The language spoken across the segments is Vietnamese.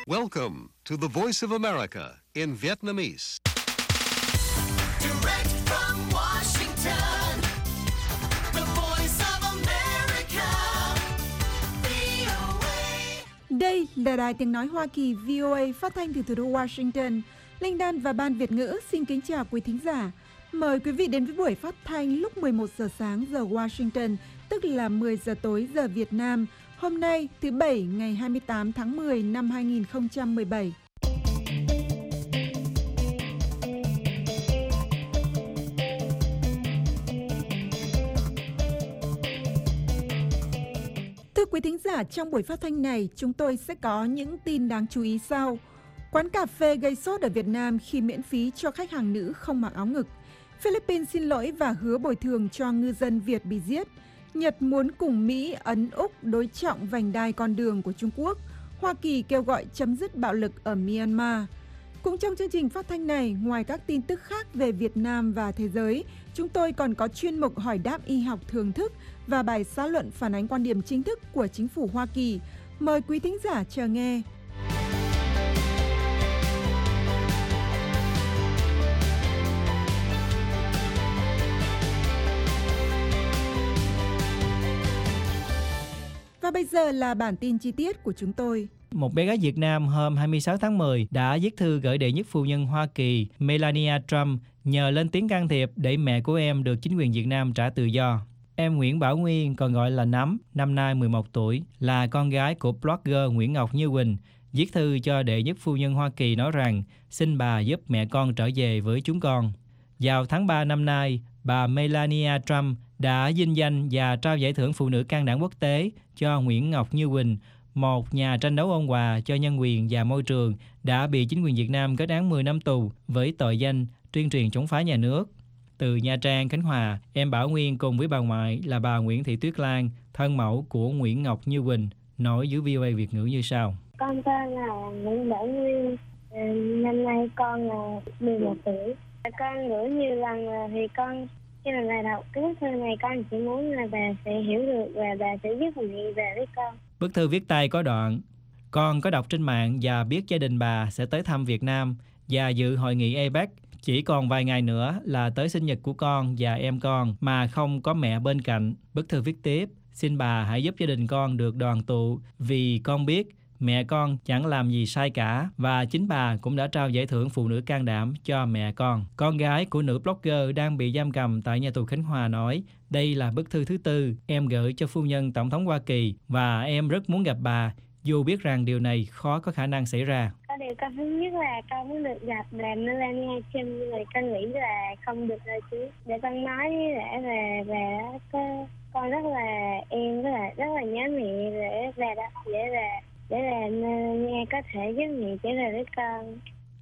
Welcome to the Voice of America in Vietnamese. Direct from Washington, the Voice of America, VOA. Đây là Đài Tiếng Nói Hoa Kỳ VOA phát thanh từ thủ đô Washington. Linh Đan và Ban Việt ngữ xin kính chào quý thính giả. Mời quý vị đến với buổi phát thanh lúc 11 giờ sáng giờ Washington, tức là 10 giờ tối giờ Việt Nam. Hôm nay, thứ Bảy, ngày 28 tháng 10 năm 2017. Thưa quý thính giả, trong buổi phát thanh này, chúng tôi sẽ có những tin đáng chú ý sau. Quán cà phê gây sốt ở Việt Nam khi miễn phí cho khách hàng nữ không mặc áo ngực. Philippines xin lỗi và hứa bồi thường cho ngư dân Việt bị giết. Nhật muốn cùng Mỹ, Ấn, Úc đối trọng vành đai con đường của Trung Quốc. Hoa Kỳ kêu gọi chấm dứt bạo lực ở Myanmar. Cũng trong chương trình phát thanh này, ngoài các tin tức khác về Việt Nam và thế giới, chúng tôi còn có chuyên mục hỏi đáp y học thường thức và bài xã luận phản ánh quan điểm chính thức của chính phủ Hoa Kỳ. Mời quý thính giả chờ nghe. Và bây giờ là bản tin chi tiết của chúng tôi. Một bé gái Việt Nam hôm 26 tháng 10 đã viết thư gửi đệ nhất phu nhân Hoa Kỳ Melania Trump nhờ lên tiếng can thiệp để mẹ của em được chính quyền Việt Nam trả tự do. Em Nguyễn Bảo Nguyên, còn gọi là Nắm, năm nay 11 tuổi, là con gái của blogger Nguyễn Ngọc Như Quỳnh, viết thư cho đệ nhất phu nhân Hoa Kỳ nói rằng xin bà giúp mẹ con trở về với chúng con. Vào tháng 3 năm nay, bà Melania Trump đã vinh danh và trao giải thưởng Phụ nữ can đảm quốc tế cho Nguyễn Ngọc Như Quỳnh, một nhà tranh đấu ôn hòa cho nhân quyền và môi trường đã bị chính quyền Việt Nam kết án 10 năm tù với tội danh tuyên truyền chống phá nhà nước. Từ Nha Trang, Khánh Hòa, em Bảo Nguyên cùng với bà ngoại là bà Nguyễn Thị Tuyết Lan, thân mẫu của Nguyễn Ngọc Như Quỳnh, nói với VOA Việt ngữ như sau. Con tên là Nguyễn Bảo Nguyên, năm nay con là 11 tuổi. Con gửi nhiều lần thì con khi mà bà đọc cái bức thư này con chỉ muốn là bà sẽ hiểu được và bà sẽ giúp mình nghĩ về với con. Bức thư viết tay có đoạn: con có đọc trên mạng và biết gia đình bà sẽ tới thăm Việt Nam và dự hội nghị APEC. Chỉ còn vài ngày nữa là tới sinh nhật của con và em con mà không có mẹ bên cạnh. Bức thư viết tiếp: xin bà hãy giúp gia đình con được đoàn tụ vì con biết mẹ con chẳng làm gì sai cả và chính bà cũng đã trao giải thưởng Phụ nữ can đảm cho mẹ con. Con gái của nữ blogger đang bị giam cầm tại nhà tù Khánh Hòa nói đây là bức thư thứ tư em gửi cho phu nhân Tổng thống Hoa Kỳ và em rất muốn gặp bà dù biết rằng điều này khó có khả năng xảy ra. Có điều con thứ nhất là con muốn được gặp bà Melania Trump, nhưng mà con nghĩ là không được rồi chứ. Để con nói với bà con rất là em rất là nhớ mẹ để bà đó để là nghe có thể giúp mẹ trở về với con.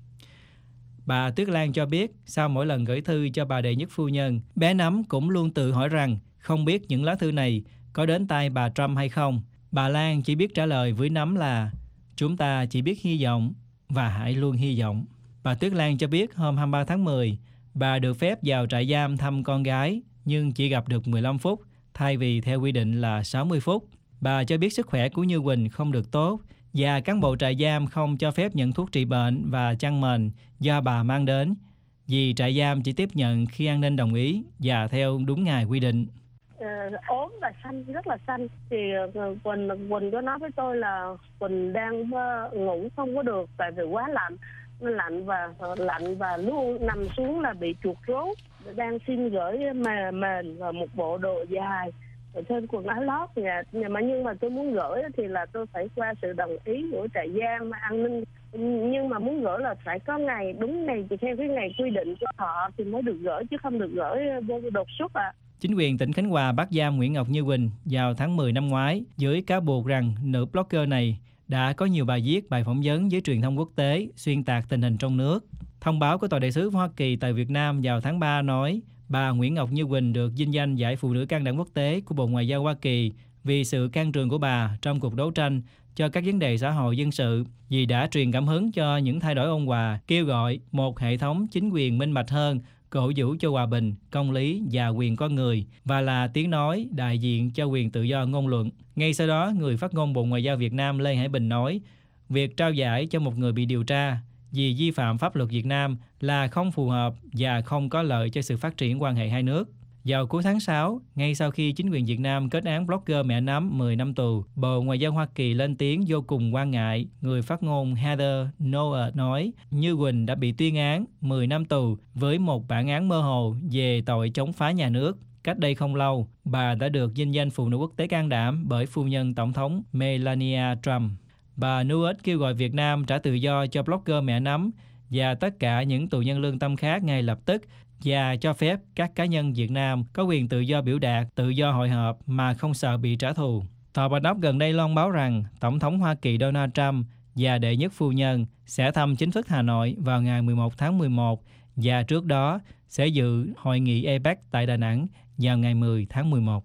Bà Tuyết Lan cho biết sau mỗi lần gửi thư cho bà đệ nhất phu nhân, bé Nắm cũng luôn tự hỏi rằng không biết những lá thư này có đến tay bà Trump hay không. Bà Lan chỉ biết trả lời với Nắm là chúng ta chỉ biết hy vọng và hãy luôn hy vọng. Bà Tuyết Lan cho biết hôm 23 tháng 10, bà được phép vào trại giam thăm con gái nhưng chỉ gặp được 15 phút thay vì theo quy định là 60 phút. Bà cho biết sức khỏe của Như Quỳnh không được tốt và cán bộ trại giam không cho phép nhận thuốc trị bệnh và chăn mền do bà mang đến vì trại giam chỉ tiếp nhận khi an ninh đồng ý và theo đúng ngày quy định. Ốm và xanh, rất là xanh. Thì Quỳnh có nói với tôi là Quỳnh đang ngủ không có được tại vì quá lạnh và luôn nằm xuống là bị chuột rốt. Đang xin gửi mền và một bộ đồ dài thêm quần áo lót nhưng mà tôi muốn gửi thì là tôi phải qua sự đồng ý của trại giam an ninh, nhưng mà muốn gửi là phải có ngày đúng ngày thì theo cái ngày quy định của họ thì mới được gửi chứ không được gửi vô đột xuất ạ. Chính quyền tỉnh Khánh Hòa bắt giam Nguyễn Ngọc Như Quỳnh vào tháng 10 năm ngoái với cáo buộc rằng nữ blogger này đã có nhiều bài viết, bài phỏng vấn với truyền thông quốc tế xuyên tạc tình hình trong nước. Thông báo của Tòa đại sứ Hoa Kỳ tại Việt Nam vào tháng 3 nói bà Nguyễn Ngọc Như Quỳnh được vinh danh giải Phụ nữ can đảm quốc tế của Bộ Ngoại giao Hoa Kỳ vì sự can trường của bà trong cuộc đấu tranh cho các vấn đề xã hội dân sự, vì đã truyền cảm hứng cho những thay đổi ôn hòa, kêu gọi một hệ thống chính quyền minh bạch hơn, cổ vũ cho hòa bình, công lý và quyền con người, và là tiếng nói đại diện cho quyền tự do ngôn luận. Ngay sau đó, người phát ngôn Bộ Ngoại giao Việt Nam Lê Hải Bình nói, việc trao giải cho một người bị điều tra vì vi phạm pháp luật Việt Nam là không phù hợp và không có lợi cho sự phát triển quan hệ hai nước. Vào cuối tháng 6, ngay sau khi chính quyền Việt Nam kết án blogger mẹ nấm 10 năm tù, Bộ Ngoại giao Hoa Kỳ lên tiếng vô cùng quan ngại. Người phát ngôn Heather Nauert nói Như Quỳnh đã bị tuyên án 10 năm tù với một bản án mơ hồ về tội chống phá nhà nước. Cách đây không lâu, bà đã được vinh danh phụ nữ quốc tế can đảm bởi phu nhân Tổng thống Melania Trump. Bà Nauert kêu gọi Việt Nam trả tự do cho blogger mẹ nấm và tất cả những tù nhân lương tâm khác ngay lập tức, và cho phép các cá nhân Việt Nam có quyền tự do biểu đạt, tự do hội họp mà không sợ bị trả thù. Tòa Bạch Ốc gần đây loan báo rằng Tổng thống Hoa Kỳ Donald Trump và đệ nhất phu nhân sẽ thăm chính thức Hà Nội vào ngày 11 tháng 11 và trước đó sẽ dự hội nghị APEC tại Đà Nẵng vào ngày 10 tháng 11.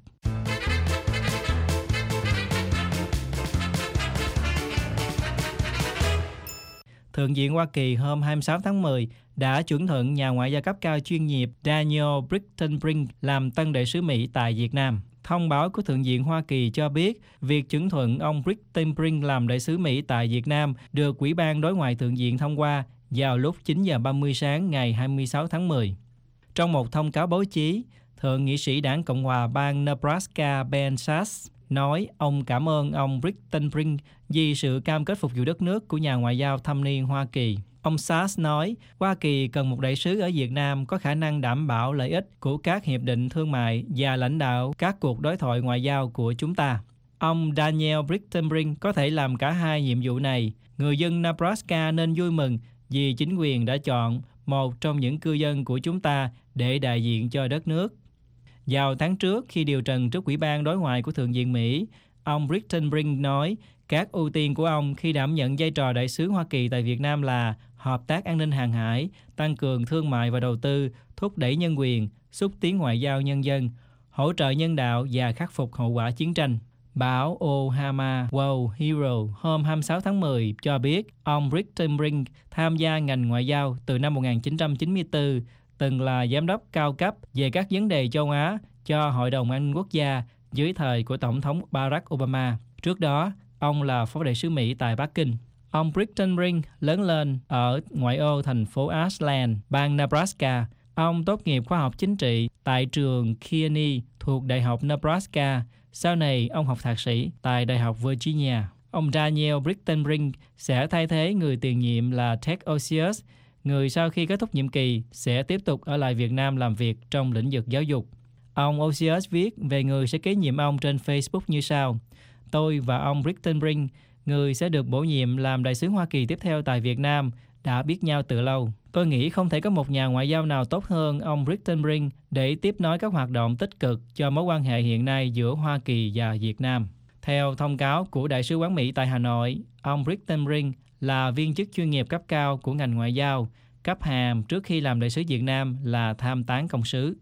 Thượng viện Hoa Kỳ hôm 26 tháng 10 đã chuẩn thuận nhà ngoại giao cấp cao chuyên nghiệp Daniel Brittenbrink làm tân đại sứ Mỹ tại Việt Nam. Thông báo của Thượng viện Hoa Kỳ cho biết việc chuẩn thuận ông Brittenbrink làm đại sứ Mỹ tại Việt Nam được Ủy ban Đối ngoại Thượng viện thông qua vào lúc 9 giờ 30 sáng ngày 26 tháng 10. Trong một thông cáo báo chí, Thượng nghị sĩ đảng Cộng hòa bang Nebraska Ben Sasse nói ông cảm ơn ông Brittenbrink vì sự cam kết phục vụ đất nước của nhà ngoại giao thâm niên Hoa Kỳ. Ông Sasse nói Hoa Kỳ cần một đại sứ ở Việt Nam có khả năng đảm bảo lợi ích của các hiệp định thương mại và lãnh đạo các cuộc đối thoại ngoại giao của chúng ta. Ông Daniel Brittenbrink có thể làm cả hai nhiệm vụ này. Người dân Nebraska nên vui mừng vì chính quyền đã chọn một trong những cư dân của chúng ta để đại diện cho đất nước. Vào tháng trước, khi điều trần trước Ủy ban Đối ngoại của Thượng viện Mỹ, ông Brittenbrink nói các ưu tiên của ông khi đảm nhận vai trò đại sứ Hoa Kỳ tại Việt Nam là hợp tác an ninh hàng hải, tăng cường thương mại và đầu tư, thúc đẩy nhân quyền, xúc tiến ngoại giao nhân dân, hỗ trợ nhân đạo và khắc phục hậu quả chiến tranh. Báo Omaha World Hero hôm 26 tháng 10 cho biết ông Brittenbrink tham gia ngành ngoại giao từ năm 1994, từng là giám đốc cao cấp về các vấn đề châu Á cho Hội đồng An ninh Quốc gia dưới thời của Tổng thống Barack Obama. Trước đó, ông là phó đại sứ Mỹ tại Bắc Kinh. Ông Brittenbrink lớn lên ở ngoại ô thành phố Ashland, bang Nebraska. Ông tốt nghiệp khoa học chính trị tại trường Kearney thuộc Đại học Nebraska. Sau này, ông học thạc sĩ tại Đại học Virginia. Ông Daniel Brittenbrink sẽ thay thế người tiền nhiệm là Ted Osius, người sau khi kết thúc nhiệm kỳ sẽ tiếp tục ở lại Việt Nam làm việc trong lĩnh vực giáo dục. Ông Osius viết về người sẽ kế nhiệm ông trên Facebook như sau: Tôi và ông Brittenbrink, người sẽ được bổ nhiệm làm đại sứ Hoa Kỳ tiếp theo tại Việt Nam, đã biết nhau từ lâu. Tôi nghĩ không thể có một nhà ngoại giao nào tốt hơn ông Brittenbrink để tiếp nối các hoạt động tích cực cho mối quan hệ hiện nay giữa Hoa Kỳ và Việt Nam. Theo thông cáo của Đại sứ quán Mỹ tại Hà Nội, ông Brittenbrink là viên chức chuyên nghiệp cấp cao của ngành ngoại giao, cấp hàm trước khi làm đại sứ Việt Nam là tham tán công sứ.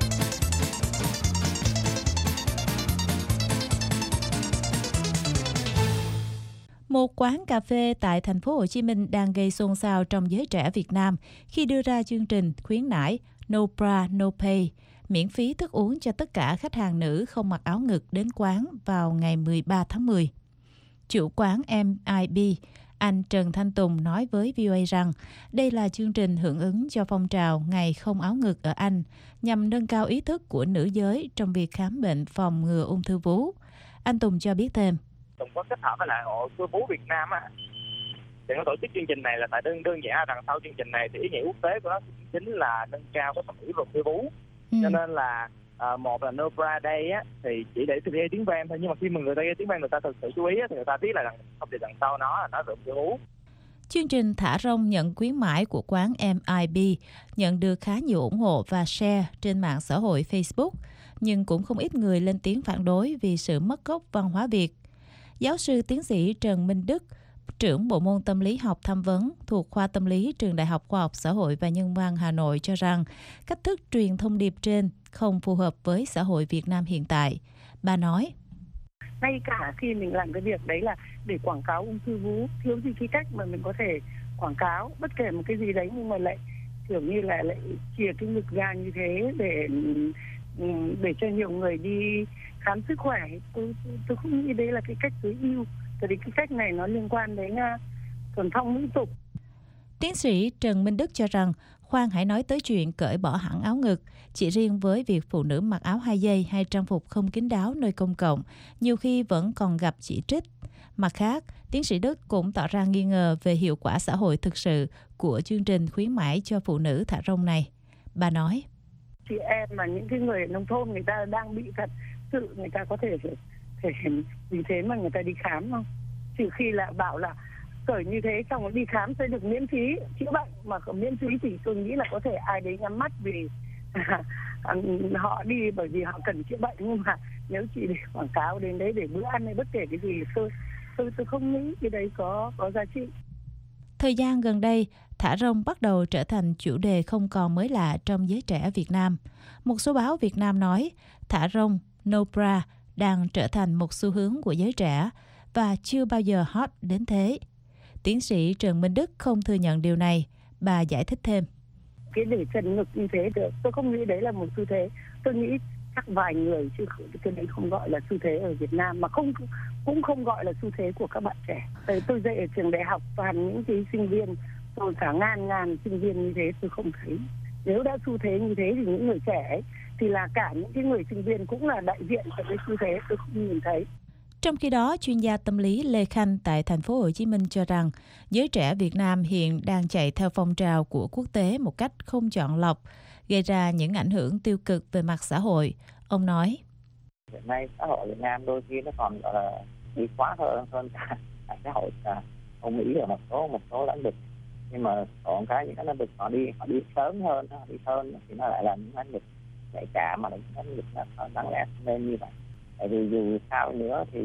Một quán cà phê tại thành phố Hồ Chí Minh đang gây xôn xao trong giới trẻ Việt Nam khi đưa ra chương trình khuyến mãi No Bra No Pay, miễn phí thức uống cho tất cả khách hàng nữ không mặc áo ngực đến quán vào ngày 13 tháng 10. Chủ quán MIB, anh Trần Thanh Tùng nói với VOA rằng đây là chương trình hưởng ứng cho phong trào Ngày không áo ngực ở Anh nhằm nâng cao ý thức của nữ giới trong việc khám bệnh phòng ngừa ung thư vú. Anh Tùng cho biết thêm. Tùng có kết hợp với lại Hội Ung thư vú Việt Nam á, để nó tổ chức chương trình này là tại đơn giản là đằng sau chương trình này thì ý nghĩa quốc tế của nó chính là nâng cao cái thẩm mỹ ung thư vú. Cho nên là một là No Bra Day á thì chỉ để nghe tiếng vang thôi, nhưng mà khi mà người ta nghe tiếng vang người ta thực sự chú ý á, thì người ta biết là không thì đằng sau nó là nó ung thư vú. Chương trình thả rong nhận khuyến mãi của quán MIB nhận được khá nhiều ủng hộ và share trên mạng xã hội Facebook, nhưng cũng không ít người lên tiếng phản đối vì sự mất gốc văn hóa Việt. Giáo sư tiến sĩ Trần Minh Đức, trưởng bộ môn tâm lý học tham vấn thuộc khoa tâm lý Trường Đại học Khoa học Xã hội và Nhân văn Hà Nội cho rằng cách thức truyền thông điệp trên không phù hợp với xã hội Việt Nam hiện tại. Bà nói, ngay cả khi mình làm cái việc đấy là để quảng cáo ung thư vú, thiếu gì cái cách mà mình có thể quảng cáo bất kể một cái gì đấy, nhưng mà lại kiểu như là lại chìa cái ngực ra như thế để cho nhiều người đi khám sức khỏe. Tôi không nghĩ đấy là cái cách tối ưu. Tại vì cái cách này nó liên quan đến thuần phong mỹ tục. Tiến sĩ Trần Minh Đức cho rằng khoan hãy nói tới chuyện cởi bỏ hẳn áo ngực. Chỉ riêng với việc phụ nữ mặc áo 2 dây hay trang phục không kín đáo nơi công cộng, nhiều khi vẫn còn gặp chỉ trích. Mặt khác, tiến sĩ Đức cũng tỏ ra nghi ngờ về hiệu quả xã hội thực sự của chương trình khuyến mãi cho phụ nữ thả rông này. Bà nói, Chị em mà những cái người nông thôn người ta đang bị thật sự, người ta có thể vì thế mà người ta đi khám không? Trừ khi là bảo là cởi như thế xong rồi đi khám sẽ được miễn phí chữa bệnh, mà miễn phí thì tôi nghĩ là có thể ai đấy nhắm mắt vì họ đi bởi vì họ cần chữa bệnh. Nhưng mà nếu chỉ để quảng cáo đến đấy để bữa ăn hay bất kể cái gì, tôi không nghĩ cái đấy có giá trị. Thời gian gần đây, thả rông bắt đầu trở thành chủ đề không còn mới lạ trong giới trẻ Việt Nam. Một số báo Việt Nam nói thả rông, no bra đang trở thành một xu hướng của giới trẻ và chưa bao giờ hot đến thế. Tiến sĩ Trần Minh Đức không thừa nhận điều này. Bà giải thích thêm. Cái để trần ngực như thế được, tôi không nghĩ đấy là một xu thế. Tôi nghĩ chắc vài người, chứ cái đấy không gọi là xu thế ở Việt Nam, mà cũng không gọi là xu thế của các bạn trẻ. Tôi dạy ở trường đại học toàn những cái sinh viên, rồi cả ngàn sinh viên như thế, tôi không thấy. Nếu đã xu thế như thế thì những người trẻ ấy, thì là cả những cái người sinh viên cũng là đại diện của cái xu thế, tôi không nhìn thấy. Trong khi đó, chuyên gia tâm lý Lê Khanh tại thành phố Hồ Chí Minh cho rằng giới trẻ Việt Nam hiện đang chạy theo phong trào của quốc tế một cách không chọn lọc, gây ra những ảnh hưởng tiêu cực về mặt xã hội. Ông nói, hiện nay xã hội Việt Nam đôi khi nó còn bị quá hơn cả xã hội Âu Mỹ ở một số lĩnh vực, nhưng mà còn những cái lĩnh vực họ đi sớm hơn thì nó lại là những lĩnh vực nhạy cảm, mà những lĩnh vực nó đáng lẽ nên như vậy. Tại vì dù sao nữa thì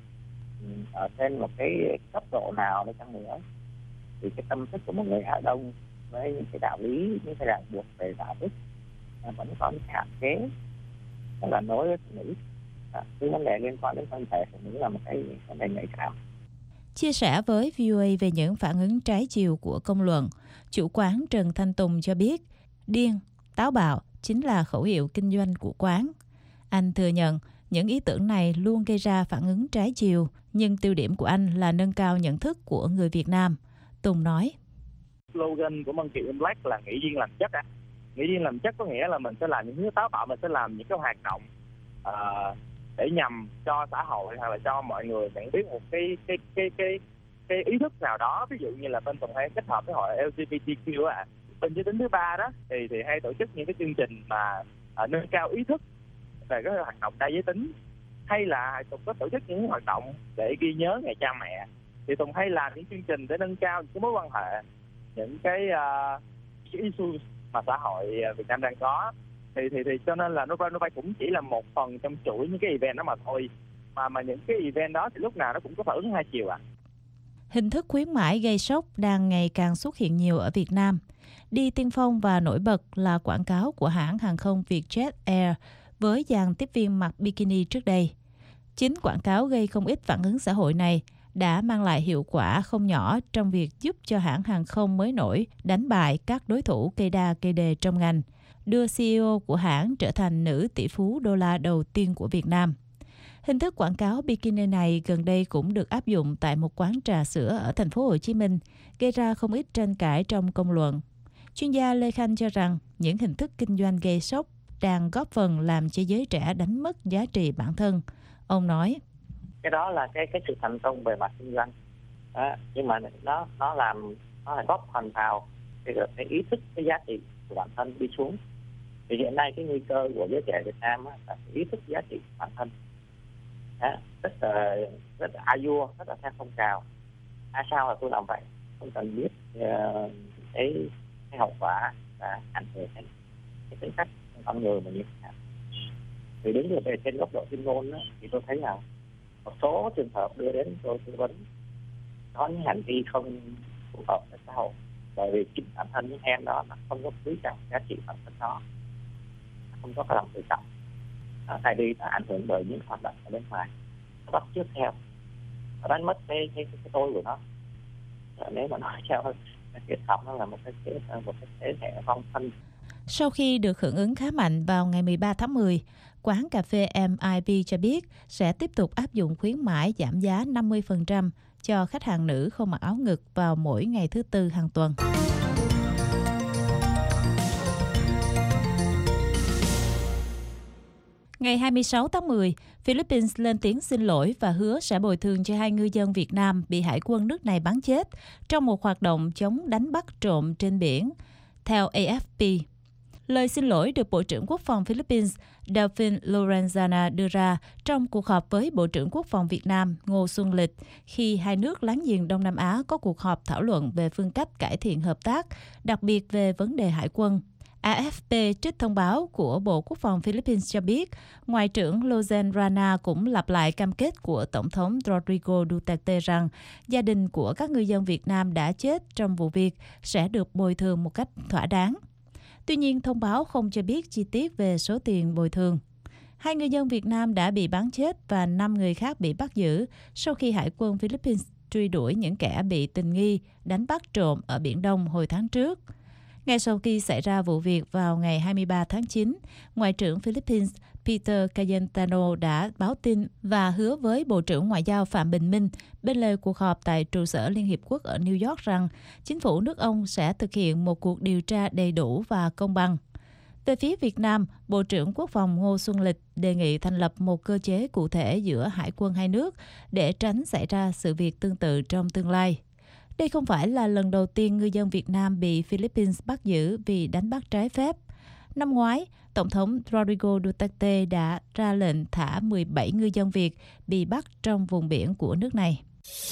ở trên một cái cấp độ nào đi chăng nữa thì cái tâm thức của một người Á Đông với những cái đạo lý, những cái ràng buộc về đạo đức vẫn có những hạn chế. Đó là nói với phụ nữ, cái vấn đề liên quan đến thân thể phụ nữ là một cái vấn đề nhạy cảm. Chia sẻ với VOA về những phản ứng trái chiều của công luận, chủ quán Trần Thanh Tùng cho biết điên, táo bạo chính là khẩu hiệu kinh doanh của quán. Anh thừa nhận những ý tưởng này luôn gây ra phản ứng trái chiều, nhưng tiêu điểm của anh là nâng cao nhận thức của người Việt Nam. Tùng nói, slogan của Monkey in Black là nghĩ duyên làm chất. Nghĩ duyên làm chất có nghĩa là mình sẽ làm những thứ táo bạo, mình sẽ làm những cái hoạt động để nhằm cho xã hội hoặc là cho mọi người nhận biết một cái ý thức nào đó. Ví dụ như là bên Tùng hay kết hợp với hội LGBTQ bên giới tính thứ ba đó thì hay tổ chức những cái chương trình mà nâng cao ý thức về các hoạt động đa giới tính, hay là Tùng có tổ chức những hoạt động để ghi nhớ ngày cha mẹ, thì Tùng hay làm những chương trình để nâng cao những cái mối quan hệ, những cái issue mà xã hội Việt Nam đang có. Thì cho nên là Nova cũng chỉ là một phần trong chuỗi những cái event đó mà thôi, mà những cái event đó thì lúc nào nó cũng có phản ứng hai chiều. Hình thức khuyến mãi gây sốc đang ngày càng xuất hiện nhiều ở Việt Nam. Đi tiên phong và nổi bật là quảng cáo của hãng hàng không Vietjet Air với dàn tiếp viên mặc bikini trước đây. Chính quảng cáo gây không ít phản ứng xã hội này đã mang lại hiệu quả không nhỏ trong việc giúp cho hãng hàng không mới nổi đánh bại các đối thủ cây đa cây đề trong ngành, đưa CEO của hãng trở thành nữ tỷ phú đô la đầu tiên của Việt Nam. Hình thức quảng cáo bikini này gần đây cũng được áp dụng tại một quán trà sữa ở thành phố Hồ Chí Minh, gây ra không ít tranh cãi trong công luận. Chuyên gia Lê Khanh cho rằng những hình thức kinh doanh gây sốc đang góp phần làm cho giới trẻ đánh mất giá trị bản thân. Ông nói, cái đó là cái sự thành công về mặt kinh doanh đó, nhưng mà nó lại góp phần vào cái ý thức, cái giá trị của bản thân đi xuống. Thì hiện nay cái nguy cơ của giới trẻ Việt Nam là ý thức giá trị của bản thân đó, rất là vua, rất là theo phong trào. Sao là tôi làm vậy, không cần biết cái hậu quả và ảnh hưởng đến cái tính cách con người mà như thế nào. Thì đứng về trên góc độ chuyên môn thì tôi thấy là một số trường hợp đưa đến tôi tư vấn có những hành vi không phù hợp với xã hội, bởi vì chính bản thân những em đó là không có quý trọng giá trị bản thân đó, không có cái lòng tự trọng, tại vì nó ảnh hưởng bởi những hoạt động ở bên ngoài, nó bắt chước theo, nó đánh mất cái tôi của nó. Nếu mà nói theo triết học, nó là một cái thế hệ vong thân. Sau khi được hưởng ứng khá mạnh vào ngày 13 tháng 10, quán cà phê MIB cho biết sẽ tiếp tục áp dụng khuyến mãi giảm giá 50% cho khách hàng nữ không mặc áo ngực vào mỗi ngày thứ Tư hàng tuần. Ngày 26 tháng 10, Philippines lên tiếng xin lỗi và hứa sẽ bồi thường cho 2 ngư dân Việt Nam bị hải quân nước này bắn chết trong một hoạt động chống đánh bắt trộm trên biển, theo AFP. Lời xin lỗi được Bộ trưởng Quốc phòng Philippines Delfin Lorenzana đưa ra trong cuộc họp với Bộ trưởng Quốc phòng Việt Nam Ngô Xuân Lịch khi hai nước láng giềng Đông Nam Á có cuộc họp thảo luận về phương cách cải thiện hợp tác, đặc biệt về vấn đề hải quân. AFP trích thông báo của Bộ Quốc phòng Philippines cho biết, Ngoại trưởng Lozen Rana cũng lặp lại cam kết của Tổng thống Rodrigo Duterte rằng gia đình của các ngư dân Việt Nam đã chết trong vụ việc sẽ được bồi thường một cách thỏa đáng. Tuy nhiên, thông báo không cho biết chi tiết về số tiền bồi thường. 2 ngư dân Việt Nam đã bị bắn chết và 5 người khác bị bắt giữ sau khi Hải quân Philippines truy đuổi những kẻ bị tình nghi đánh bắt trộm ở Biển Đông hồi tháng trước. Ngay sau khi xảy ra vụ việc vào ngày 23 tháng 9, Ngoại trưởng Philippines Peter Cayetano đã báo tin và hứa với Bộ trưởng Ngoại giao Phạm Bình Minh bên lề cuộc họp tại trụ sở Liên Hiệp Quốc ở New York rằng chính phủ nước ông sẽ thực hiện một cuộc điều tra đầy đủ và công bằng. Về phía Việt Nam, Bộ trưởng Quốc phòng Ngô Xuân Lịch đề nghị thành lập một cơ chế cụ thể giữa hải quân hai nước để tránh xảy ra sự việc tương tự trong tương lai. Đây không phải là lần đầu tiên ngư dân Việt Nam bị Philippines bắt giữ vì đánh bắt trái phép. Năm ngoái, Tổng thống Rodrigo Duterte đã ra lệnh thả 17 ngư dân Việt bị bắt trong vùng biển của nước này.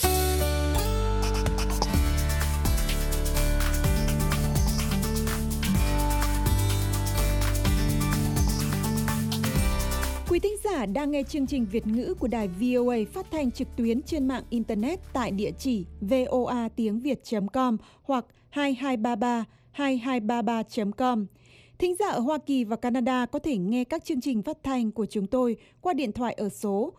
Quý thính giả đang nghe chương trình Việt ngữ của đài VOA phát thanh trực tuyến trên mạng Internet tại địa chỉ voatiengviet.com hoặc 2233 Thính giả ở Hoa Kỳ và Canada có thể nghe các chương trình phát thanh của chúng tôi qua điện thoại ở số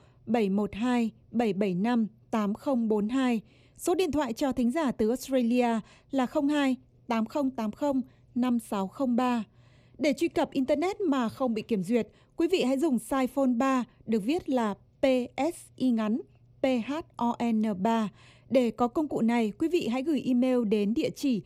712-775-8042. Số điện thoại cho thính giả từ Australia là 02-8080-5603. Để truy cập Internet mà không bị kiểm duyệt, quý vị hãy dùng size phone 3 được viết là PSI ngắn, PHON 3. Để có công cụ này, quý vị hãy gửi email đến địa chỉ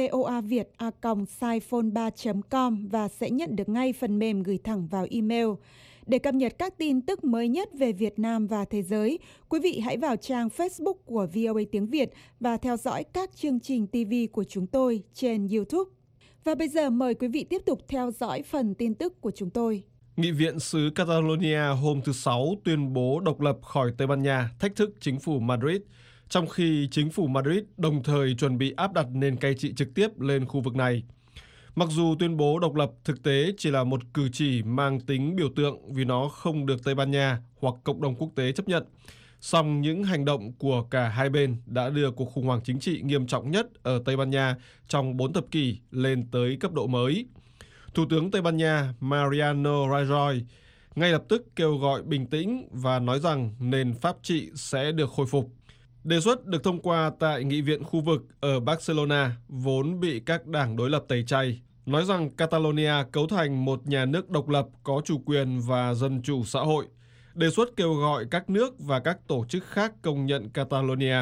voaviet@siphone3.com và sẽ nhận được ngay phần mềm gửi thẳng vào email. Để cập nhật các tin tức mới nhất về Việt Nam và thế giới, quý vị hãy vào trang Facebook của VOA Tiếng Việt và theo dõi các chương trình TV của chúng tôi trên YouTube. Và bây giờ mời quý vị tiếp tục theo dõi phần tin tức của chúng tôi. Nghị viện xứ Catalonia hôm thứ Sáu tuyên bố độc lập khỏi Tây Ban Nha, thách thức chính phủ Madrid, trong khi chính phủ Madrid đồng thời chuẩn bị áp đặt nền cai trị trực tiếp lên khu vực này. Mặc dù tuyên bố độc lập thực tế chỉ là một cử chỉ mang tính biểu tượng vì nó không được Tây Ban Nha hoặc cộng đồng quốc tế chấp nhận, song những hành động của cả hai bên đã đưa cuộc khủng hoảng chính trị nghiêm trọng nhất ở Tây Ban Nha trong 4 thập kỷ lên tới cấp độ mới. Thủ tướng Tây Ban Nha Mariano Rajoy ngay lập tức kêu gọi bình tĩnh và nói rằng nền pháp trị sẽ được khôi phục. Đề xuất được thông qua tại Nghị viện khu vực ở Barcelona, vốn bị các đảng đối lập tẩy chay, nói rằng Catalonia cấu thành một nhà nước độc lập có chủ quyền và dân chủ xã hội. Đề xuất kêu gọi các nước và các tổ chức khác công nhận Catalonia.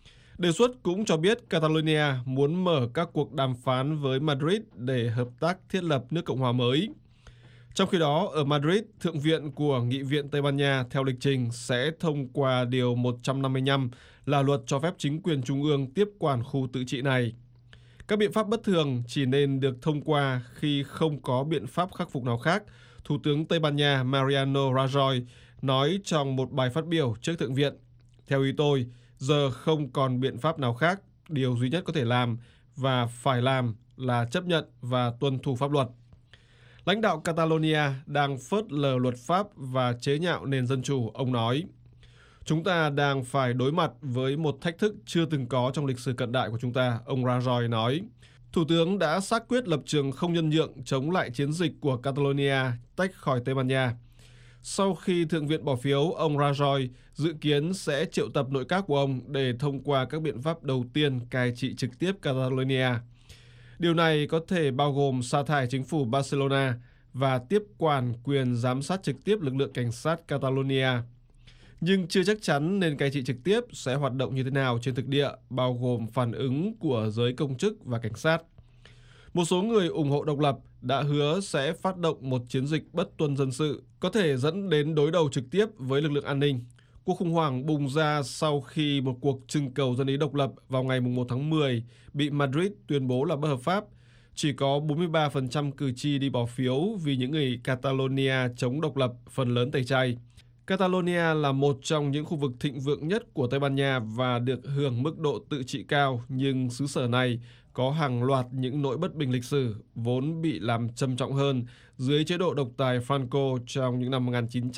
Đề xuất cũng cho biết Catalonia muốn mở các cuộc đàm phán với Madrid để hợp tác thiết lập nước Cộng hòa mới. Trong khi đó, ở Madrid, Thượng viện của Nghị viện Tây Ban Nha theo lịch trình sẽ thông qua Điều 155 là luật cho phép chính quyền trung ương tiếp quản khu tự trị này. Các biện pháp bất thường chỉ nên được thông qua khi không có biện pháp khắc phục nào khác, Thủ tướng Tây Ban Nha Mariano Rajoy nói trong một bài phát biểu trước Thượng viện. Theo ý tôi, giờ không còn biện pháp nào khác, điều duy nhất có thể làm và phải làm là chấp nhận và tuân thủ pháp luật. Lãnh đạo Catalonia đang phớt lờ luật pháp và chế nhạo nền dân chủ, ông nói. Chúng ta đang phải đối mặt với một thách thức chưa từng có trong lịch sử cận đại của chúng ta, ông Rajoy nói. Thủ tướng đã xác quyết lập trường không nhân nhượng chống lại chiến dịch của Catalonia tách khỏi Tây Ban Nha. Sau khi Thượng viện bỏ phiếu, ông Rajoy dự kiến sẽ triệu tập nội các của ông để thông qua các biện pháp đầu tiên cai trị trực tiếp Catalonia. Điều này có thể bao gồm sa thải chính phủ Barcelona và tiếp quản quyền giám sát trực tiếp lực lượng cảnh sát Catalonia. nhưng chưa chắc chắn nền cai trị trực tiếp sẽ hoạt động như thế nào trên thực địa, bao gồm phản ứng của giới công chức và cảnh sát. Một số người ủng hộ độc lập đã hứa sẽ phát động một chiến dịch bất tuân dân sự, có thể dẫn đến đối đầu trực tiếp với lực lượng an ninh. Cuộc khủng hoảng bùng ra sau khi một cuộc trưng cầu dân ý độc lập vào ngày 1 tháng 10 bị Madrid tuyên bố là bất hợp pháp. Chỉ có 43% cử tri đi bỏ phiếu vì những người Catalonia chống độc lập phần lớn tẩy chay. Catalonia là một trong những khu vực thịnh vượng nhất của Tây Ban Nha và được hưởng mức độ tự trị cao, nhưng xứ sở này có hàng loạt những nỗi bất bình lịch sử vốn bị làm trầm trọng hơn dưới chế độ độc tài Franco trong những năm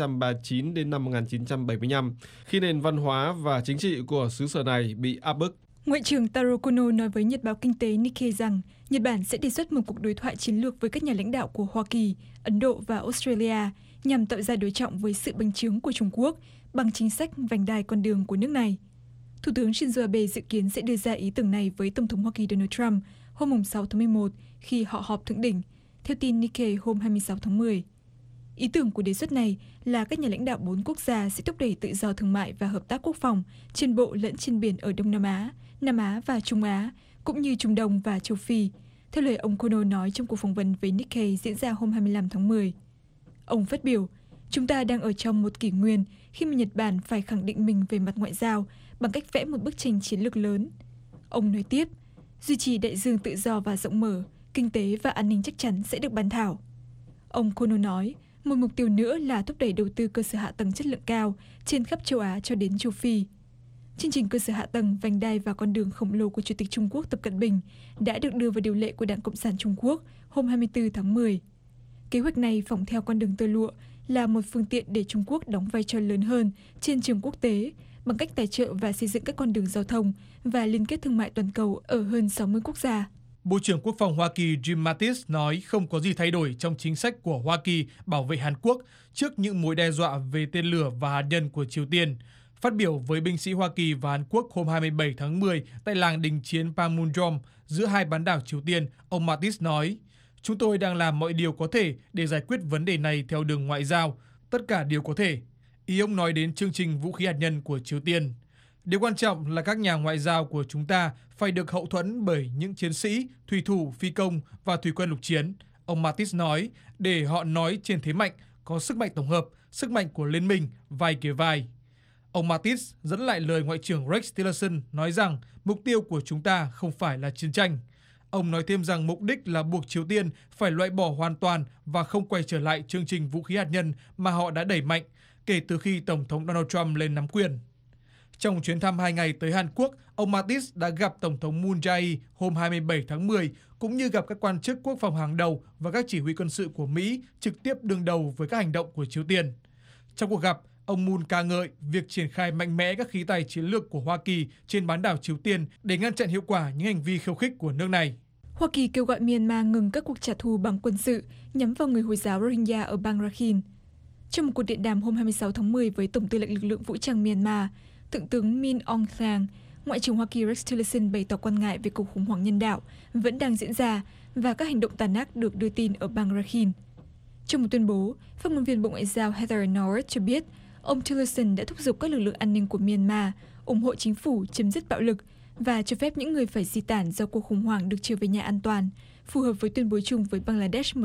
1939 đến năm 1975, khi nền văn hóa và chính trị của xứ sở này bị áp bức. Ngoại trưởng Taro Kono nói với Nhật báo Kinh tế Nikkei rằng Nhật Bản sẽ đề xuất một cuộc đối thoại chiến lược với các nhà lãnh đạo của Hoa Kỳ, Ấn Độ và Australia nhằm tạo ra đối trọng với sự bành trướng của Trung Quốc bằng chính sách vành đai con đường của nước này. Thủ tướng Shinzo Abe dự kiến sẽ đưa ra ý tưởng này với Tổng thống Hoa Kỳ Donald Trump hôm 6 tháng 11 khi họ họp thượng đỉnh, theo tin Nikkei hôm 26 tháng 10. Ý tưởng của đề xuất này là các nhà lãnh đạo 4 quốc gia sẽ thúc đẩy tự do thương mại và hợp tác quốc phòng trên bộ lẫn trên biển ở Đông Nam Á, Nam Á và Trung Á, cũng như Trung Đông và Châu Phi, theo lời ông Kono nói trong cuộc phỏng vấn với Nikkei diễn ra hôm 25 tháng 10. Ông phát biểu, chúng ta đang ở trong một kỷ nguyên khi mà Nhật Bản phải khẳng định mình về mặt ngoại giao bằng cách vẽ một bức tranh chiến lược lớn. Ông nói tiếp, duy trì đại dương tự do và rộng mở, kinh tế và an ninh chắc chắn sẽ được bàn thảo. Ông Kono nói, một mục tiêu nữa là thúc đẩy đầu tư cơ sở hạ tầng chất lượng cao trên khắp châu Á cho đến châu Phi. Chương trình cơ sở hạ tầng, vành đai và con đường khổng lồ của Chủ tịch Trung Quốc Tập Cận Bình đã được đưa vào điều lệ của Đảng Cộng sản Trung Quốc hôm 24 tháng 10. Kế hoạch này phỏng theo con đường tơ lụa là một phương tiện để Trung Quốc đóng vai trò lớn hơn trên trường quốc tế bằng cách tài trợ và xây dựng các con đường giao thông và liên kết thương mại toàn cầu ở hơn 60 quốc gia. Bộ trưởng Quốc phòng Hoa Kỳ Jim Mattis nói không có gì thay đổi trong chính sách của Hoa Kỳ bảo vệ Hàn Quốc trước những mối đe dọa về tên lửa và hạt nhân của Triều Tiên. Phát biểu với binh sĩ Hoa Kỳ và Hàn Quốc hôm 27 tháng 10 tại làng đình chiến Panmunjom giữa hai bán đảo Triều Tiên, ông Mattis nói, chúng tôi đang làm mọi điều có thể để giải quyết vấn đề này theo đường ngoại giao, tất cả điều có thể. Ý ông nói đến chương trình vũ khí hạt nhân của Triều Tiên. Điều quan trọng là các nhà ngoại giao của chúng ta phải được hậu thuẫn bởi những chiến sĩ, thủy thủ, phi công và thủy quân lục chiến. Ông Mattis nói, để họ nói trên thế mạnh, có sức mạnh tổng hợp, sức mạnh của liên minh, vai kề vai. Ông Mattis dẫn lại lời Ngoại trưởng Rex Tillerson nói rằng mục tiêu của chúng ta không phải là chiến tranh. Ông nói thêm rằng mục đích là buộc Triều Tiên phải loại bỏ hoàn toàn và không quay trở lại chương trình vũ khí hạt nhân mà họ đã đẩy mạnh kể từ khi Tổng thống Donald Trump lên nắm quyền. Trong chuyến thăm 2 ngày tới Hàn Quốc, ông Mattis đã gặp Tổng thống Moon Jae-in hôm 27 tháng 10, cũng như gặp các quan chức quốc phòng hàng đầu và các chỉ huy quân sự của Mỹ trực tiếp đương đầu với các hành động của Triều Tiên. Trong cuộc gặp, ông Moon ca ngợi việc triển khai mạnh mẽ các khí tài chiến lược của Hoa Kỳ trên bán đảo Triều Tiên để ngăn chặn hiệu quả những hành vi khiêu khích của nước này. Hoa Kỳ kêu gọi Myanmar ngừng các cuộc trả thù bằng quân sự nhắm vào người Hồi giáo Rohingya ở bang Rakhine. Trong một cuộc điện đàm hôm 26 tháng 10 với Tổng tư lệnh lực lượng vũ trang Myanmar, Thượng tướng Min Aung Hlaing, Ngoại trưởng Hoa Kỳ Rex Tillerson bày tỏ quan ngại về cuộc khủng hoảng nhân đạo vẫn đang diễn ra và các hành động tàn ác được đưa tin ở bang Rakhine. Trong một tuyên bố, phát ngôn viên Bộ Ngoại giao Heather Nauert cho biết, ông Tillerson đã thúc giục các lực lượng an ninh của Myanmar ủng hộ chính phủ chấm dứt bạo lực và cho phép những người phải di tản do cuộc khủng hoảng được trở về nhà an toàn, phù hợp với tuyên bố chung với Bangladesh